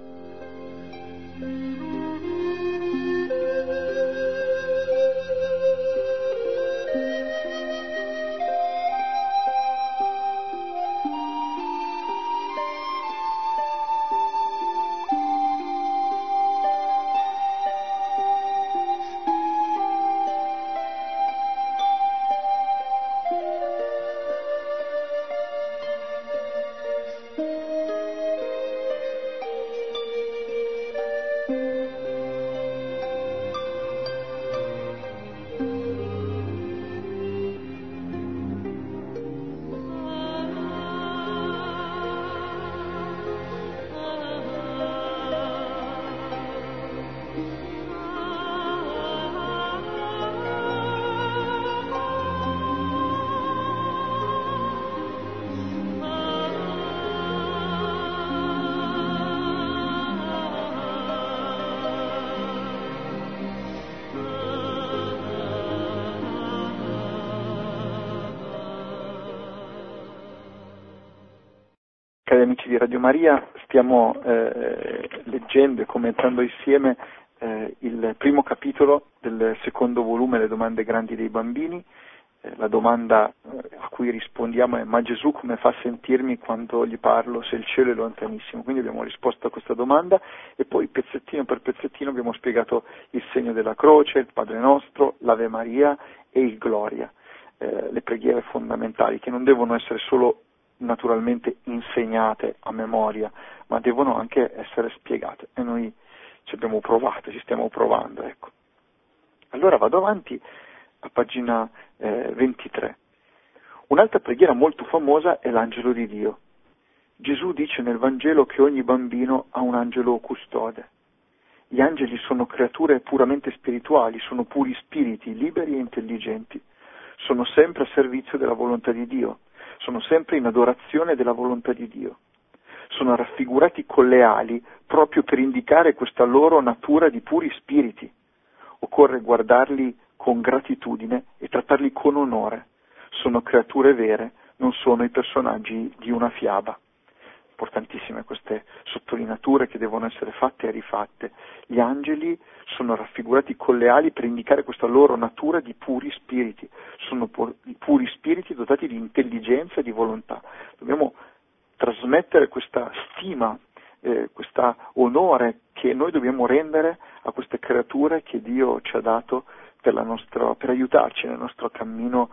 Cari amici di Radio Maria, stiamo eh, leggendo e commentando insieme eh, il primo capitolo del secondo volume, Le domande grandi dei bambini. Eh, la domanda eh, a cui rispondiamo è: ma Gesù come fa a sentirmi quando gli parlo se il cielo è lontanissimo? Quindi abbiamo risposto a questa domanda e poi pezzettino per pezzettino abbiamo spiegato il segno della croce, il Padre Nostro, l'Ave Maria e il Gloria, eh, le preghiere fondamentali che non devono essere solo naturalmente insegnate a memoria, ma devono anche essere spiegate, e noi ci abbiamo provato, ci stiamo provando, ecco. Allora vado avanti a pagina eh, ventitré. Un'altra preghiera molto famosa è l'angelo di Dio. Gesù dice nel Vangelo che ogni bambino ha un angelo custode. Gli angeli sono creature puramente spirituali, sono puri spiriti, liberi e intelligenti, sono sempre a servizio della volontà di Dio, sono sempre in adorazione della volontà di Dio. Sono raffigurati con le ali proprio per indicare questa loro natura di puri spiriti. Occorre guardarli con gratitudine e trattarli con onore. Sono creature vere, non sono i personaggi di una fiaba. Importantissime queste sottolineature che devono essere fatte e rifatte. Gli angeli sono raffigurati con le ali per indicare questa loro natura di puri spiriti. Sono puri spiriti dotati di intelligenza e di volontà. Dobbiamo trasmettere questa stima, eh, questo onore che noi dobbiamo rendere a queste creature che Dio ci ha dato per, la nostra, per aiutarci nel nostro cammino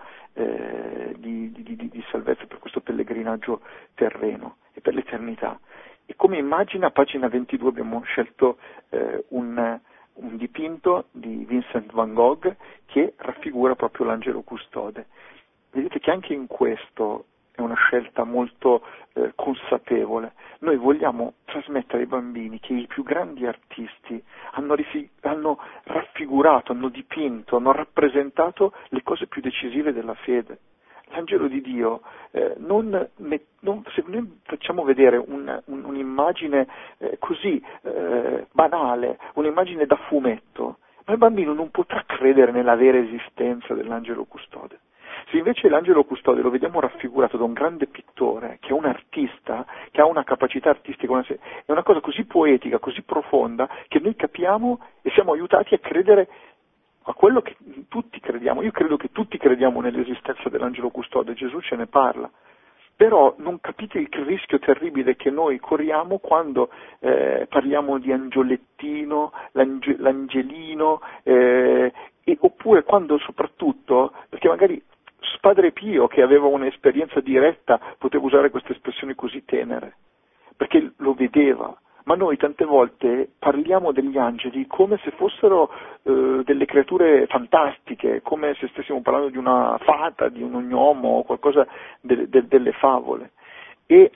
eh, di, di, di, di salvezza, per questo pellegrinaggio terreno e per l'eternità. E come immagine, a pagina ventidue abbiamo scelto eh, un, un dipinto di Vincent van Gogh che raffigura proprio l'angelo custode. Vedete che anche in questo è una scelta molto eh, consapevole. Noi vogliamo trasmettere ai bambini che i più grandi artisti hanno, rifi- hanno raffigurato, hanno dipinto, hanno rappresentato le cose più decisive della fede. L'angelo di Dio, eh, non, non, se noi facciamo vedere un, un, un'immagine eh, così eh, banale, un'immagine da fumetto, ma il bambino non potrà credere nella vera esistenza dell'angelo custode. Se invece l'angelo custode lo vediamo raffigurato da un grande pittore, che è un artista, che ha una capacità artistica, una, è una cosa così poetica, così profonda, che noi capiamo e siamo aiutati a credere a quello che tutti crediamo. Io credo che tutti crediamo nell'esistenza dell'angelo custode, Gesù ce ne parla. Però non capite il rischio terribile che noi corriamo quando eh, parliamo di angiolettino, l'ange- l'angelino, eh, e, oppure quando soprattutto, perché magari Padre Pio, che aveva un'esperienza diretta, poteva usare queste espressioni così tenere, perché lo vedeva. Ma noi tante volte parliamo degli angeli come se fossero eh, delle creature fantastiche, come se stessimo parlando di una fata, di un gnomo o qualcosa de, de, delle favole. E,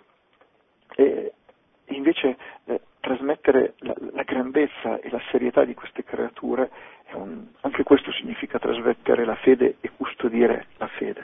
e invece eh, trasmettere la, la grandezza e la serietà di queste creature, è un, anche questo significa trasmettere la fede e custodire la fede.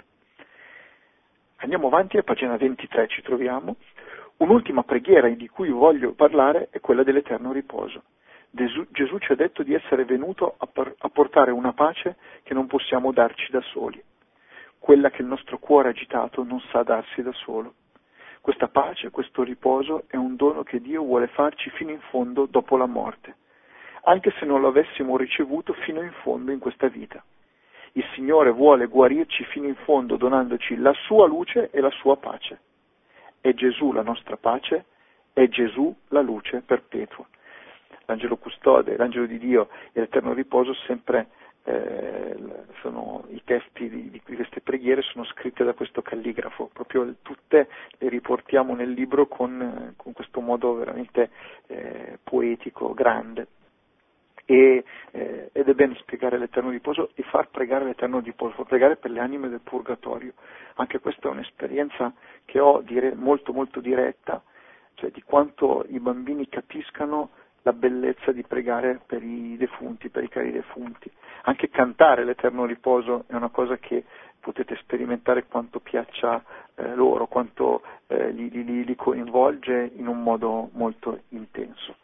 Andiamo avanti, a pagina ventitré ci troviamo. Un'ultima preghiera di cui voglio parlare è quella dell'eterno riposo. Gesù, Gesù ci ha detto di essere venuto a, par, a portare una pace che non possiamo darci da soli, quella che il nostro cuore agitato non sa darsi da solo. Questa pace, questo riposo è un dono che Dio vuole farci fino in fondo dopo la morte, anche se non lo avessimo ricevuto fino in fondo in questa vita. Il Signore vuole guarirci fino in fondo donandoci la sua luce e la sua pace. È Gesù la nostra pace, è Gesù la luce perpetua. L'angelo custode, l'angelo di Dio e l'eterno riposo sempre eh, sono i testi di, di queste preghiere sono scritte da questo calligrafo, proprio tutte le riportiamo nel libro con, con questo modo veramente eh, poetico, grande. E, eh, ed è bene spiegare l'eterno riposo e far pregare l'eterno riposo, far pregare per le anime del purgatorio. Anche questa è un'esperienza che ho dire, molto molto diretta, cioè di quanto i bambini capiscano la bellezza di pregare per i defunti, per i cari defunti. Anche cantare l'eterno riposo è una cosa che potete sperimentare quanto piaccia eh, loro, quanto eh, li, li, li coinvolge in un modo molto intenso.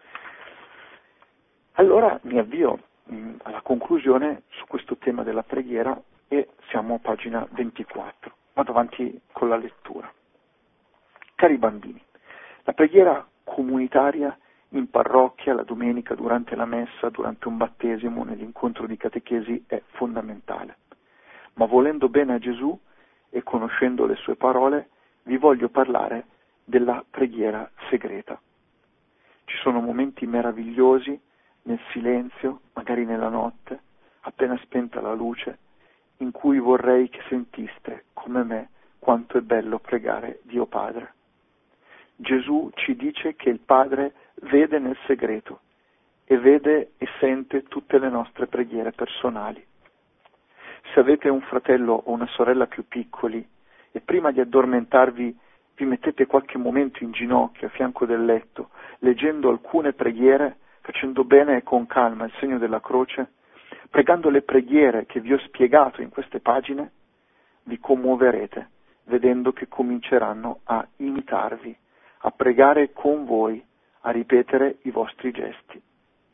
Allora mi avvio mh, alla conclusione su questo tema della preghiera e siamo a pagina ventiquattro. Vado avanti con la lettura. Cari bambini, la preghiera comunitaria in parrocchia, la domenica, durante la messa, durante un battesimo, nell'incontro di catechesi è fondamentale. Ma volendo bene a Gesù e conoscendo le sue parole, vi voglio parlare della preghiera segreta. Ci sono momenti meravigliosi nel silenzio, magari nella notte, appena spenta la luce, in cui vorrei che sentiste, come me, quanto è bello pregare Dio Padre. Gesù ci dice che il Padre vede nel segreto e vede e sente tutte le nostre preghiere personali. Se avete un fratello o una sorella più piccoli e prima di addormentarvi vi mettete qualche momento in ginocchio a fianco del letto, leggendo alcune preghiere, facendo bene e con calma il segno della croce, pregando le preghiere che vi ho spiegato in queste pagine, vi commuoverete vedendo che cominceranno a imitarvi, a pregare con voi, a ripetere i vostri gesti.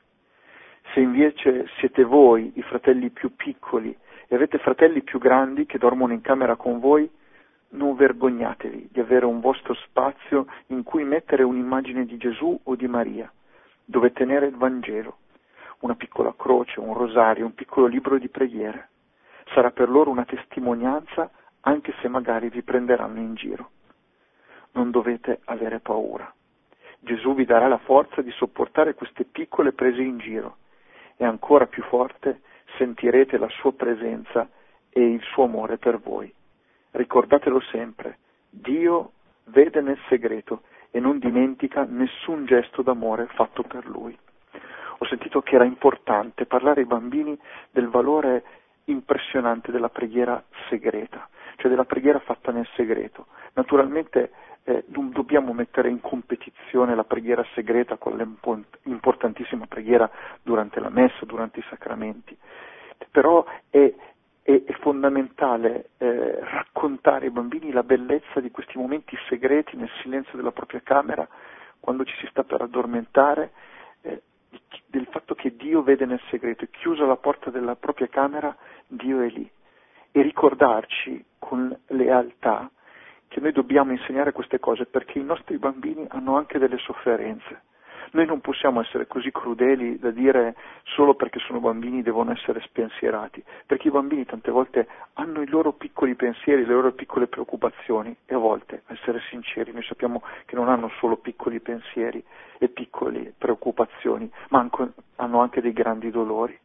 Se invece siete voi i fratelli più piccoli e avete fratelli più grandi che dormono in camera con voi, non vergognatevi di avere un vostro spazio in cui mettere un'immagine di Gesù o di Maria, dove tenere il Vangelo, una piccola croce, un rosario, un piccolo libro di preghiere. Sarà per loro una testimonianza, anche se magari vi prenderanno in giro. Non dovete avere paura. Gesù vi darà la forza di sopportare queste piccole prese in giro e ancora più forte sentirete la sua presenza e il suo amore per voi. Ricordatelo sempre, Dio vede nel segreto e non dimentica nessun gesto d'amore fatto per Lui. Ho sentito che era importante parlare ai bambini del valore impressionante della preghiera segreta, cioè della preghiera fatta nel segreto. Naturalmente eh, non dobbiamo mettere in competizione la preghiera segreta con l'importantissima preghiera durante la messa, durante i sacramenti, però è È, è fondamentale eh, raccontare ai bambini la bellezza di questi momenti segreti nel silenzio della propria camera, quando ci si sta per addormentare, eh, del fatto che Dio vede nel segreto e chiusa la porta della propria camera, Dio è lì. E ricordarci con lealtà che noi dobbiamo insegnare queste cose perché i nostri bambini hanno anche delle sofferenze. Noi non possiamo essere così crudeli da dire solo perché sono bambini devono essere spensierati, perché i bambini tante volte hanno i loro piccoli pensieri, le loro piccole preoccupazioni e a volte, a essere sinceri, noi sappiamo che non hanno solo piccoli pensieri e piccole preoccupazioni, ma anche, hanno anche dei grandi dolori.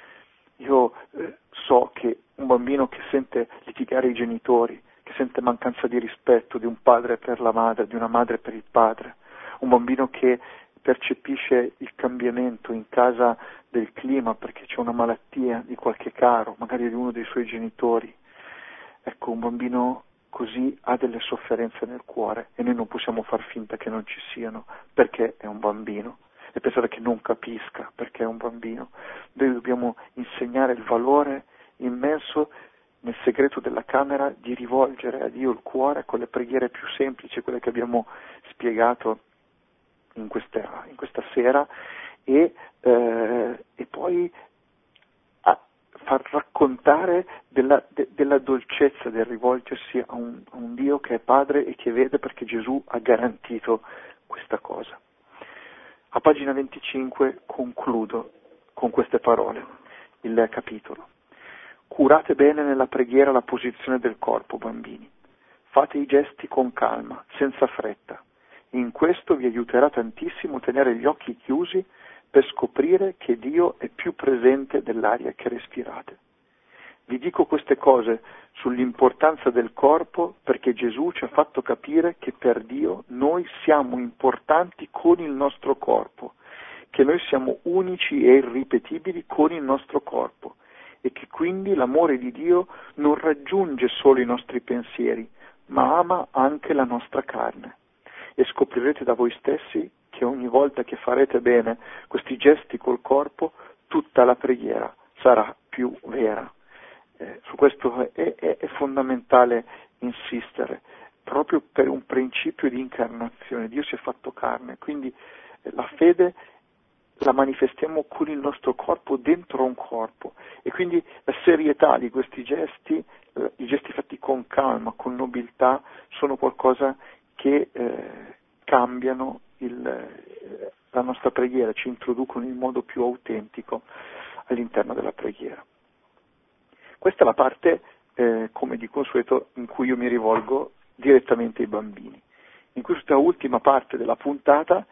Io eh, so che un bambino che sente litigare i genitori, che sente mancanza di rispetto di un padre per la madre, di una madre per il padre, un bambino che percepisce il cambiamento in casa del clima perché c'è una malattia di qualche caro, magari di uno dei suoi genitori. Ecco, un bambino così ha delle sofferenze nel cuore e noi non possiamo far finta che non ci siano perché è un bambino e pensare che non capisca perché è un bambino. Noi dobbiamo insegnare il valore immenso nel segreto della camera di rivolgere a Dio il cuore con le preghiere più semplici, quelle che abbiamo spiegato in questa, in questa sera, e, eh, e poi a far raccontare della, de, della dolcezza del rivolgersi a un, a un Dio che è Padre e che vede, perché Gesù ha garantito questa cosa. A pagina venticinque concludo con queste parole il capitolo. Curate bene nella preghiera la posizione del corpo, bambini. Fate i gesti con calma, senza fretta. In questo vi aiuterà tantissimo tenere gli occhi chiusi per scoprire che Dio è più presente dell'aria che respirate. Vi dico queste cose sull'importanza del corpo perché Gesù ci ha fatto capire che per Dio noi siamo importanti con il nostro corpo, che noi siamo unici e irripetibili con il nostro corpo e che quindi l'amore di Dio non raggiunge solo i nostri pensieri, ma ama anche la nostra carne. E scoprirete da voi stessi che ogni volta che farete bene questi gesti col corpo, tutta la preghiera sarà più vera. Eh, su questo è, è, è fondamentale insistere, proprio per un principio di incarnazione. Dio si è fatto carne, quindi eh, la fede la manifestiamo con il nostro corpo dentro un corpo, e quindi la serietà di questi gesti, eh, i gesti fatti con calma, con nobiltà, sono qualcosa che eh, cambiano il, eh, la nostra preghiera, ci introducono in modo più autentico all'interno della preghiera. Questa è la parte, eh, come di consueto, in cui io mi rivolgo direttamente ai bambini. In questa ultima parte della puntata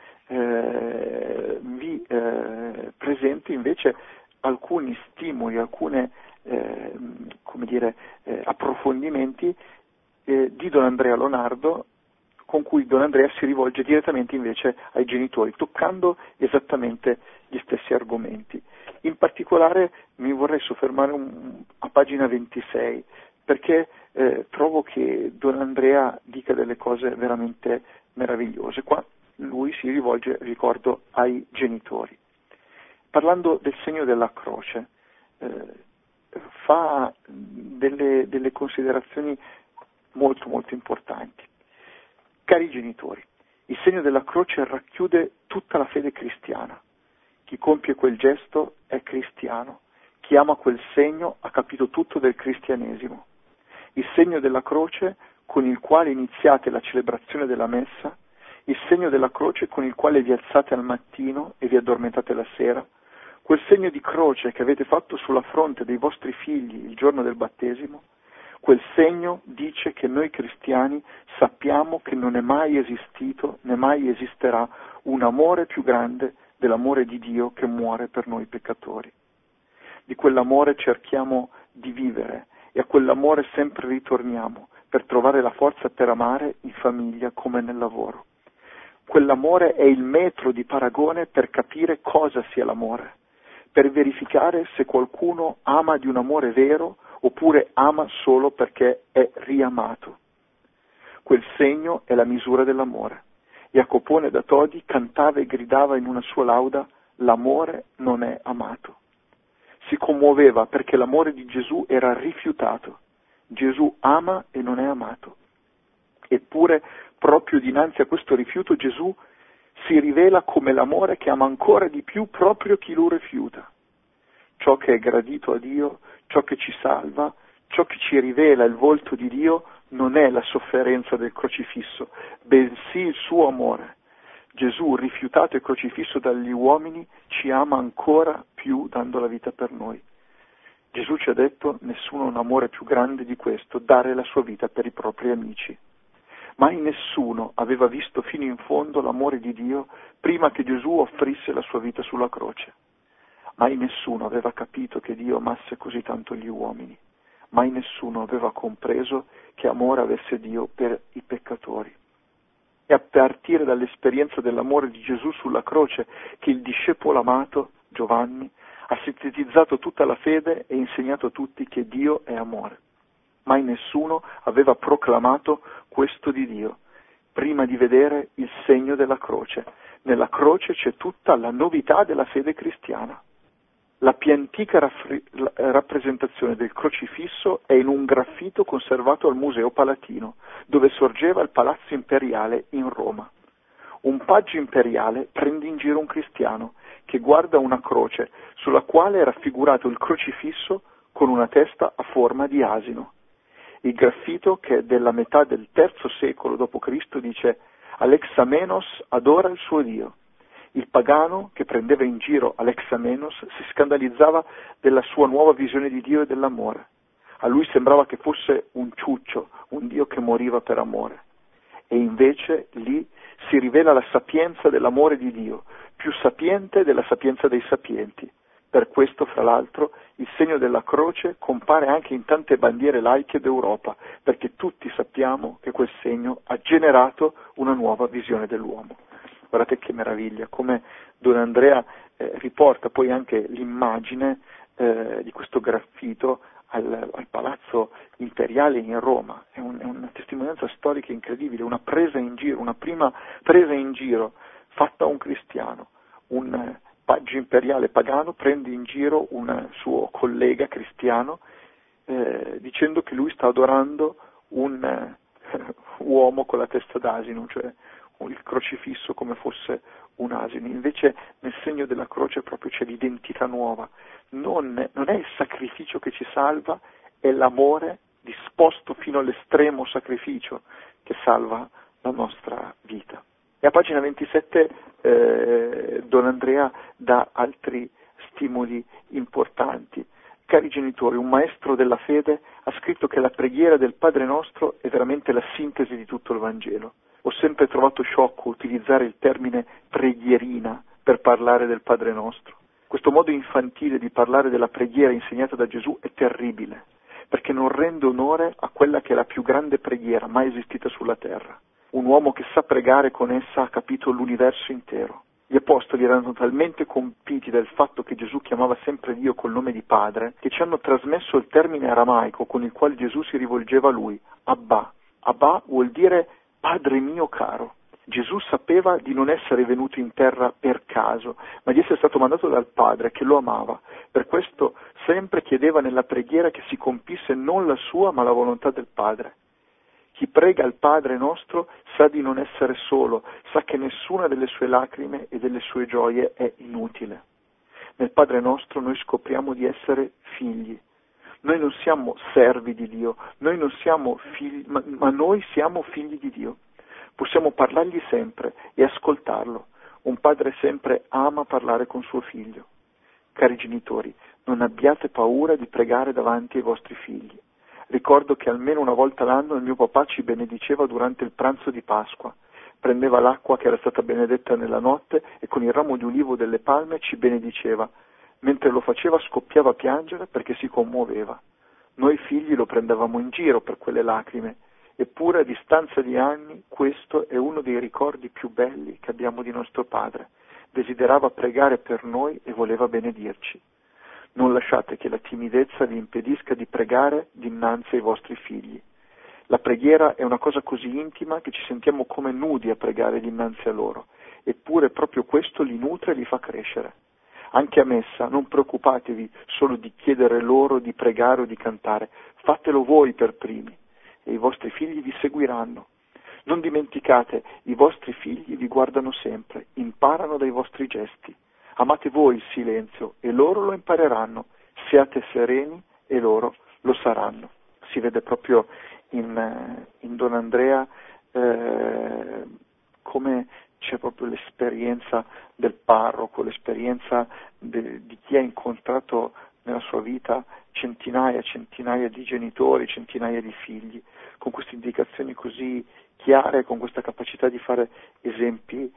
eh, vi eh, presento invece alcuni stimoli, alcune eh, come dire, eh, approfondimenti eh, di Don Andrea Lonardo, con cui Don Andrea si rivolge direttamente invece ai genitori, toccando esattamente gli stessi argomenti. In particolare mi vorrei soffermare un, a pagina ventisei, perché eh, trovo che Don Andrea dica delle cose veramente meravigliose. Qua lui si rivolge, ricordo, ai genitori. Parlando del segno della croce, eh, fa delle, delle considerazioni molto molto importanti. Cari genitori, il segno della croce racchiude tutta la fede cristiana. Chi compie quel gesto è cristiano. Chi ama quel segno ha capito tutto del cristianesimo. Il segno della croce con il quale iniziate la celebrazione della messa, il segno della croce con il quale vi alzate al mattino e vi addormentate la sera, quel segno di croce che avete fatto sulla fronte dei vostri figli il giorno del battesimo, quel segno dice che noi cristiani sappiamo che non è mai esistito né mai esisterà un amore più grande dell'amore di Dio che muore per noi peccatori. Di quell'amore cerchiamo di vivere e a quell'amore sempre ritorniamo per trovare la forza per amare in famiglia come nel lavoro. Quell'amore è il metro di paragone per capire cosa sia l'amore, per verificare se qualcuno ama di un amore vero oppure ama solo perché è riamato. Quel segno è la misura dell'amore. Jacopone da Todi cantava e gridava in una sua lauda: l'amore non è amato. Si commuoveva perché l'amore di Gesù era rifiutato. Gesù ama e non è amato. Eppure, proprio dinanzi a questo rifiuto, Gesù si rivela come l'amore che ama ancora di più proprio chi lo rifiuta. Ciò che è gradito a Dio, ciò che ci salva, ciò che ci rivela il volto di Dio non è la sofferenza del crocifisso, bensì il suo amore. Gesù, rifiutato e crocifisso dagli uomini, ci ama ancora più dando la vita per noi. Gesù ci ha detto: nessuno ha un amore più grande di questo, dare la sua vita per i propri amici. Mai nessuno aveva visto fino in fondo l'amore di Dio prima che Gesù offrisse la sua vita sulla croce. Mai nessuno aveva capito che Dio amasse così tanto gli uomini. Mai nessuno aveva compreso che amore avesse Dio per i peccatori. È a partire dall'esperienza dell'amore di Gesù sulla croce che il discepolo amato, Giovanni, ha sintetizzato tutta la fede e insegnato a tutti che Dio è amore. Mai nessuno aveva proclamato questo di Dio, prima di vedere il segno della croce. Nella croce c'è tutta la novità della fede cristiana. La più antica raffri- la rappresentazione del crocifisso è in un graffito conservato al Museo Palatino, dove sorgeva il Palazzo Imperiale in Roma. Un paggio imperiale prende in giro un cristiano che guarda una croce sulla quale è raffigurato il crocifisso con una testa a forma di asino. Il graffito, che è della metà del terzo secolo dopo Cristo, dice: Alexamenos adora il suo Dio. Il pagano che prendeva in giro Alexamenos si scandalizzava della sua nuova visione di Dio e dell'amore. A lui sembrava che fosse un ciuccio, un Dio che moriva per amore. E invece lì si rivela la sapienza dell'amore di Dio, più sapiente della sapienza dei sapienti. Per questo, fra l'altro, il segno della croce compare anche in tante bandiere laiche d'Europa, perché tutti sappiamo che quel segno ha generato una nuova visione dell'uomo. Guardate che meraviglia, come Don Andrea eh, riporta poi anche l'immagine eh, di questo graffito al, al Palazzo Imperiale in Roma. È, un, è una testimonianza storica incredibile, una presa in giro, una prima presa in giro fatta a un cristiano. Un eh, paggio imperiale pagano prende in giro un suo collega cristiano eh, dicendo che lui sta adorando un eh, uomo con la testa d'asino, cioè il crocifisso come fosse un asino. Invece nel segno della croce proprio c'è l'identità nuova. Non, non è il sacrificio che ci salva, è l'amore disposto fino all'estremo sacrificio che salva la nostra vita. E a pagina ventisette eh, Don Andrea dà altri stimoli importanti. Cari genitori, un maestro della fede ha scritto che la preghiera del Padre nostro è veramente la sintesi di tutto il Vangelo. Ho sempre trovato sciocco utilizzare il termine preghierina per parlare del Padre nostro. Questo modo infantile di parlare della preghiera insegnata da Gesù è terribile, perché non rende onore a quella che è la più grande preghiera mai esistita sulla terra. Un uomo che sa pregare con essa ha capito l'universo intero. Gli apostoli erano talmente compiti dal fatto che Gesù chiamava sempre Dio col nome di Padre, che ci hanno trasmesso il termine aramaico con il quale Gesù si rivolgeva a lui, Abba. Abba vuol dire Padre mio caro. Gesù sapeva di non essere venuto in terra per caso, ma di essere stato mandato dal Padre che lo amava. Per questo sempre chiedeva nella preghiera che si compisse non la sua ma la volontà del Padre. Chi prega il Padre nostro sa di non essere solo, sa che nessuna delle sue lacrime e delle sue gioie è inutile. Nel Padre nostro noi scopriamo di essere figli. Noi non siamo servi di Dio, noi non siamo figli, ma, ma noi siamo figli di Dio. Possiamo parlargli sempre e ascoltarlo. Un padre sempre ama parlare con suo figlio. Cari genitori, non abbiate paura di pregare davanti ai vostri figli. Ricordo che almeno una volta l'anno il mio papà ci benediceva durante il pranzo di Pasqua. Prendeva l'acqua che era stata benedetta nella notte e con il ramo di ulivo delle palme ci benediceva. Mentre lo faceva scoppiava a piangere perché si commuoveva. Noi figli lo prendevamo in giro per quelle lacrime, eppure a distanza di anni questo è uno dei ricordi più belli che abbiamo di nostro padre. Desiderava pregare per noi e voleva benedirci. Non lasciate che la timidezza vi impedisca di pregare dinanzi ai vostri figli. La preghiera è una cosa così intima che ci sentiamo come nudi a pregare dinanzi a loro, eppure proprio questo li nutre e li fa crescere. Anche a messa non preoccupatevi solo di chiedere loro di pregare o di cantare, fatelo voi per primi e i vostri figli vi seguiranno. Non dimenticate, i vostri figli vi guardano sempre, imparano dai vostri gesti. Amate voi il silenzio e loro lo impareranno, siate sereni e loro lo saranno. Si vede proprio in, in Don Andrea eh, come c'è proprio l'esperienza del parroco, l'esperienza de, di chi ha incontrato nella sua vita centinaia e centinaia di genitori, centinaia di figli, con queste indicazioni così chiare, con questa capacità di fare esempi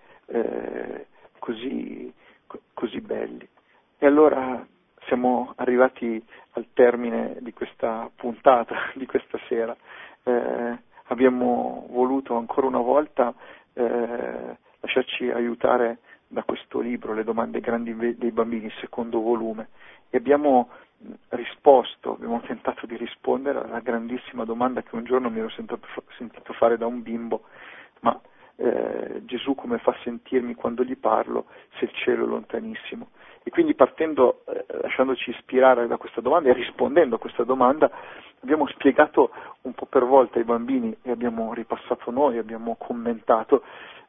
eh, così, così belli. E allora siamo arrivati al termine di questa puntata, di questa sera. Eh, abbiamo voluto ancora una volta eh, lasciarci aiutare da questo libro, Le domande grandi dei bambini, secondo volume, e abbiamo risposto, abbiamo tentato di rispondere alla grandissima domanda che un giorno mi ero sentito, sentito fare da un bimbo: ma eh, Gesù come fa sentirmi quando gli parlo se il cielo è lontanissimo? E quindi partendo, eh, lasciandoci ispirare da questa domanda e rispondendo a questa domanda, abbiamo spiegato un po' per volta ai bambini, e abbiamo ripassato noi, abbiamo commentato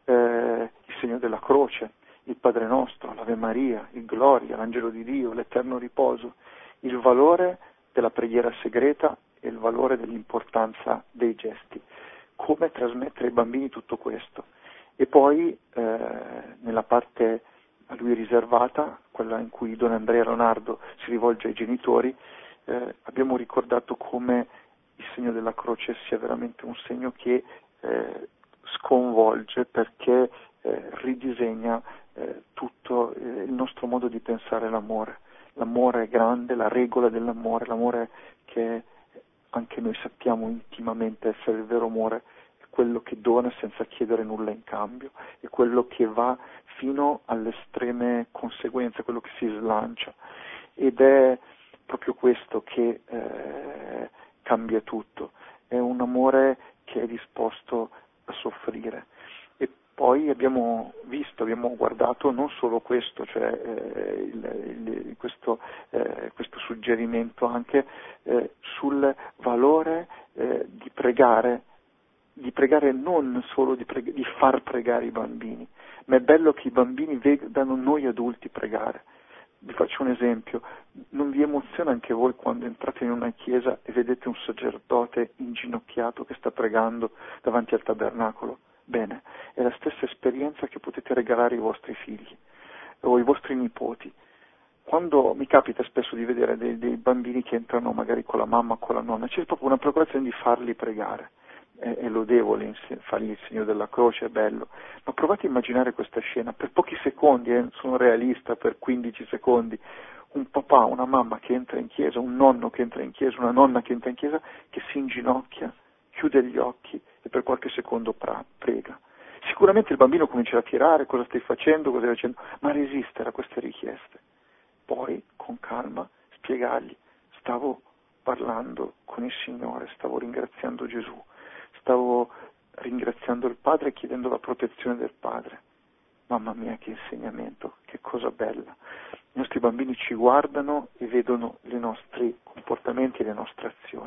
eh, il segno della croce, il Padre Nostro, l'Ave Maria, il Gloria, l'Angelo di Dio, l'Eterno Riposo, il valore della preghiera segreta e il valore dell'importanza dei gesti. Come trasmettere ai bambini tutto questo? E poi eh, nella parte a lui riservata, quella in cui Don Andrea Leonardo si rivolge ai genitori, eh, abbiamo ricordato come il segno della croce sia veramente un segno che eh, sconvolge, perché eh, ridisegna eh, tutto eh, il nostro modo di pensare l'amore. L'amore è grande, la regola dell'amore, l'amore che anche noi sappiamo intimamente essere il vero amore, è quello che dona senza chiedere nulla in cambio, è quello che va fino alle estreme conseguenze, quello che si slancia, ed è proprio questo che eh, cambia tutto, è un amore che è disposto a soffrire. E poi abbiamo visto, abbiamo guardato non solo questo, cioè eh, il, il, questo, eh, questo suggerimento anche eh, sul valore eh, di pregare, di pregare non solo di, preg- di far pregare i bambini, ma è bello che i bambini vedano noi adulti pregare. Vi faccio un esempio: non vi emoziona anche voi quando entrate in una chiesa e vedete un sacerdote inginocchiato che sta pregando davanti al tabernacolo? Bene, è la stessa esperienza che potete regalare ai vostri figli o ai vostri nipoti. Quando mi capita spesso di vedere dei, dei bambini che entrano magari con la mamma o con la nonna, c'è proprio una preoccupazione di farli pregare. È, è lodevole fargli il segno della croce, è bello, ma provate a immaginare questa scena per pochi secondi, eh, sono realista, per quindici secondi, un papà, una mamma che entra in chiesa, un nonno che entra in chiesa, una nonna che entra in chiesa, che si inginocchia, chiude gli occhi e per qualche secondo pra- prega. Sicuramente il bambino comincerà a tirare: cosa stai facendo, cosa stai facendo, ma resistere a queste richieste. Poi, con calma, spiegargli: stavo parlando con il Signore, stavo ringraziando Gesù, stavo ringraziando il Padre e chiedendo la protezione del Padre. Mamma mia, che insegnamento, che cosa bella. I nostri bambini ci guardano e vedono i nostri comportamenti e le nostre azioni.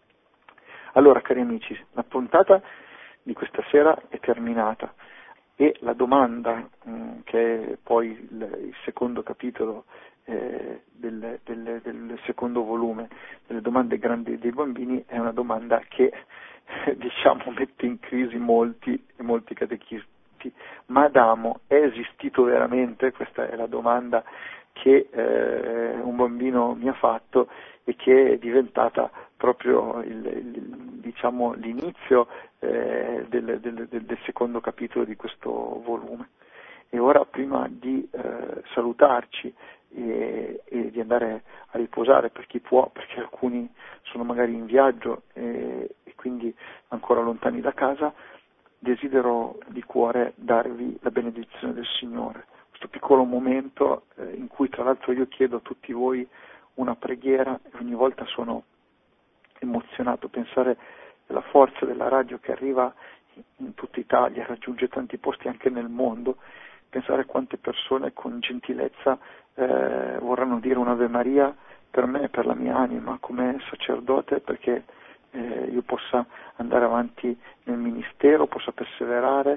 Allora, cari amici, la puntata di questa sera è terminata e la domanda, mh, che è poi il, il secondo capitolo eh, del, del, del secondo volume, delle domande grandi dei bambini, è una domanda che diciamo mette in crisi molti e molti catechisti. Ma Adamo è esistito veramente? Questa è la domanda che eh, un bambino mi ha fatto e che è diventata proprio il, il, diciamo, l'inizio eh, del, del, del secondo capitolo di questo volume. E ora, prima di eh, salutarci e, e di andare a riposare per chi può, perché alcuni sono magari in viaggio e, e quindi ancora lontani da casa, desidero di cuore darvi la benedizione del Signore. Questo piccolo momento eh, in cui tra l'altro io chiedo a tutti voi una preghiera, e ogni volta sono emozionato a pensare alla forza della radio che arriva in tutta Italia, raggiunge tanti posti anche nel mondo, pensare quante persone con gentilezza eh, vorranno dire un'Ave Maria per me e per la mia anima come sacerdote, perché eh, io possa andare avanti nel ministero, possa perseverare,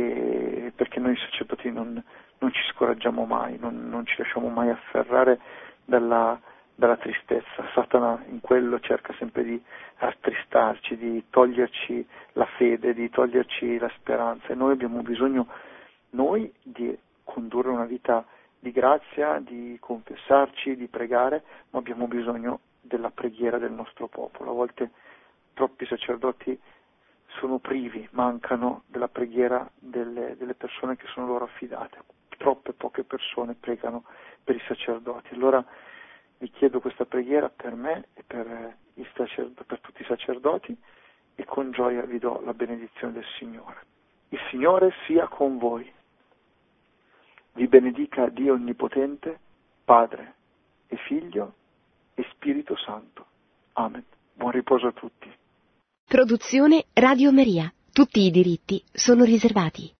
e perché noi sacerdoti non, non ci scoraggiamo mai, non, non ci lasciamo mai afferrare dalla, dalla tristezza. Satana in quello cerca sempre di attristarci, di toglierci la fede, di toglierci la speranza, e noi abbiamo bisogno noi di condurre una vita di grazia, di confessarci, di pregare, ma abbiamo bisogno della preghiera del nostro popolo. A volte troppi sacerdoti sono privi, mancano della preghiera delle, delle persone che sono loro affidate. Troppe poche persone pregano per i sacerdoti. Allora vi chiedo questa preghiera per me e per, i sacerd- per tutti i sacerdoti, e con gioia vi do la benedizione del Signore. Il Signore sia con voi. Vi benedica Dio Onnipotente, Padre e Figlio e Spirito Santo. Amen. Buon riposo a tutti. Produzione Radio Maria. Tutti i diritti sono riservati.